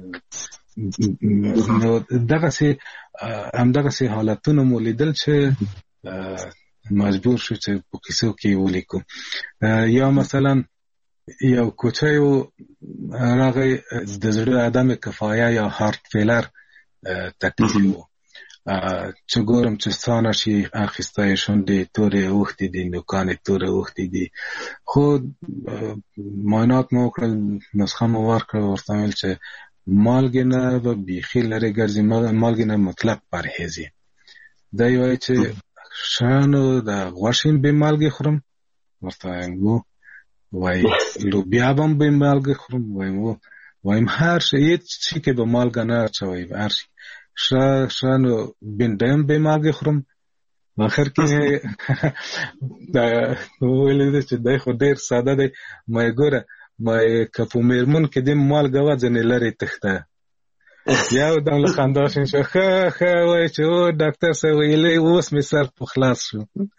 نو دغسې همدغسې حالتونه مو لیدل چې مجبور شو چې په کیسو کې ولیکو. یا مثلا یو کوچی و راغی د زړه عدم کفایه یا هارت فیلر تکلیف و، چې ګورم چې ساه نشي اخیستی، شونډې تورې اوښتې دي، نوکانې تورې اوښتې دي. خو معاینات مو وکړل، نسخه مو ورکړه، ورته ویل چې مالګې نه به بیخي لرې ګرځي، مالګې نه مطلق پرهیز یې. دی وایي چې ښه نو د غوښې بې مالګې خورم؟ ورته وایم و. وایي لوبیا به هم بې مالګې خورم؟ وایم و. وایم هر شی، هېڅ شي کې به مالګه نه اچوئ، هر شي. ښه ښه نو بېنډۍ هم بې مالګې خورم؟ آخر کې ویلی دی چې دی خو ډېر ساده دی. ما یې ګوره، ما یې که په مېرمن کې دې مالګه وه ځینې لرې تښته. یو دم له خندا شین شو. ښه ښه وایي چې او ډاکټر صاحب ویلی اوس مې سر په خلاص شو.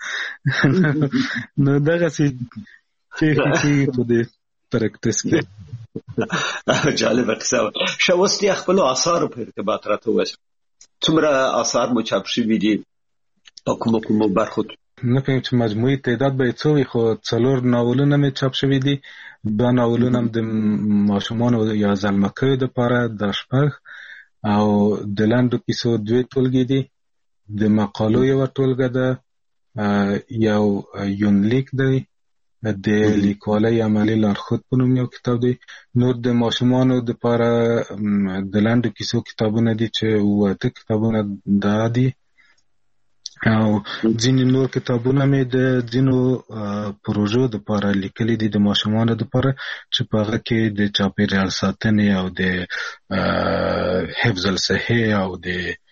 نو دغسې پېښې کېږي په دې پرکټس کې. جالبه قصه وه. ښه اوس دې خپلو اثارو په ارتباط راته ووایه، څومره اثار مو چاپ شوي دي او کومو کومو برخو؟ نه پوهېږم چې مجموعي تعداد به یې څه وي، خو څلور ناولونه مې چاپ شوي دي. دوه ناولونه هم د ماشومانو یا زلمکیو دپاره، دا شپږ، او د لنډو کیسو دوې ټولګې دي، د مقالو یوه ټولګه ده، یو یونلیک دی، د لیکوالۍ عملي لارښود په نوم یو کتاب دی. نور د ماشومانو دپاره د لنډو کیسو کتابونه دي چې اووه اته کتابونه دا دي، او ځینې نور کتابونه مې د ځینو پروژو دپاره لیکلي دي د ماشومانو دپاره، چې په هغه کې د چاپېریال ساتنې او د حفظ الصحې او د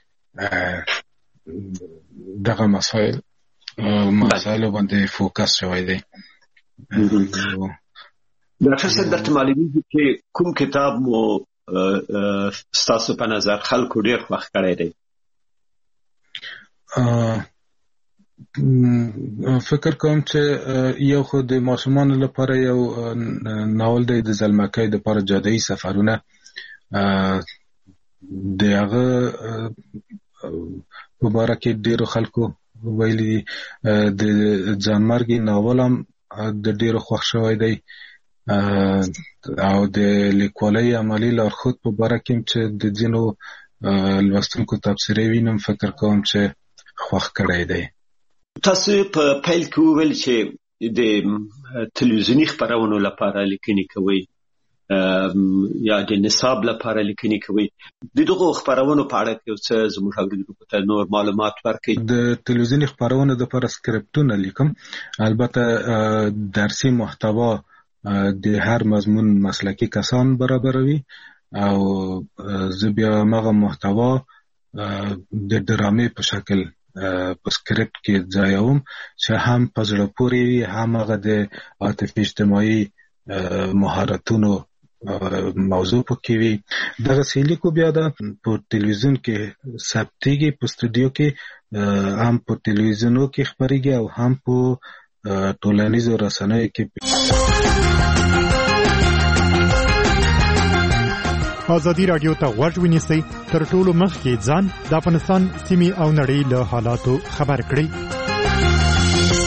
دغه مسایل مسایلو باندې فوکس شوی دی. ډاکټر صاحب درته معلومیږي چې کوم کتاب مو ستاسو په نظر خلکو ډېر خوښ کړی دی؟ فکر کوم چې یو خو د ماشومانو لپاره یو ناول دی د زلمکۍ دپاره جادویي سفرونه. د هغه په باره کې ډېرو خلکو ویلي دي. د ځانمرګي ناول هم د ډېرو خوښ شوی دی، او د لیکوالۍ عملي لارښود په باره کې چې د ځینو لوستونکو تبصرې وینم، فکر کوم چې خوښ کړی دی. تاسو په پیل کې وویل چې د تلویزیوني خپرونو لپاره لیکنې کوئ یا د نصاب لپاره لیکنې کوئ. د دغو خپرونو په اړه یو څه زموږ اورېدونکو ته نور معلومات ورکړئ. د تلویزیوني خپرونو دپاره سکرپټونه لیکم، البته درسي محتوا د هر مضمون مسلکي کسان برابروي، او زه بیا هغه محتوا د ډرامې په شکل په سکرپټ کې ځایوم چې هم په زړه پورې وي، هم هغه د عاطفي اجتماعي مهارتونو موضوع پکې وي. دغسې لیکو بیا ده په تلویزیون کې ثبتېږي، په سټوډیو کې هم په تلویزیونو کې خپرېږي او هم په ټولنیزو رسنیو کې. ازادي راډیو ته غوږ ونیسئ، تر ټولو مخکې ځان د افغانستان سیمې او نړۍ له حالاتو خبر کړئ.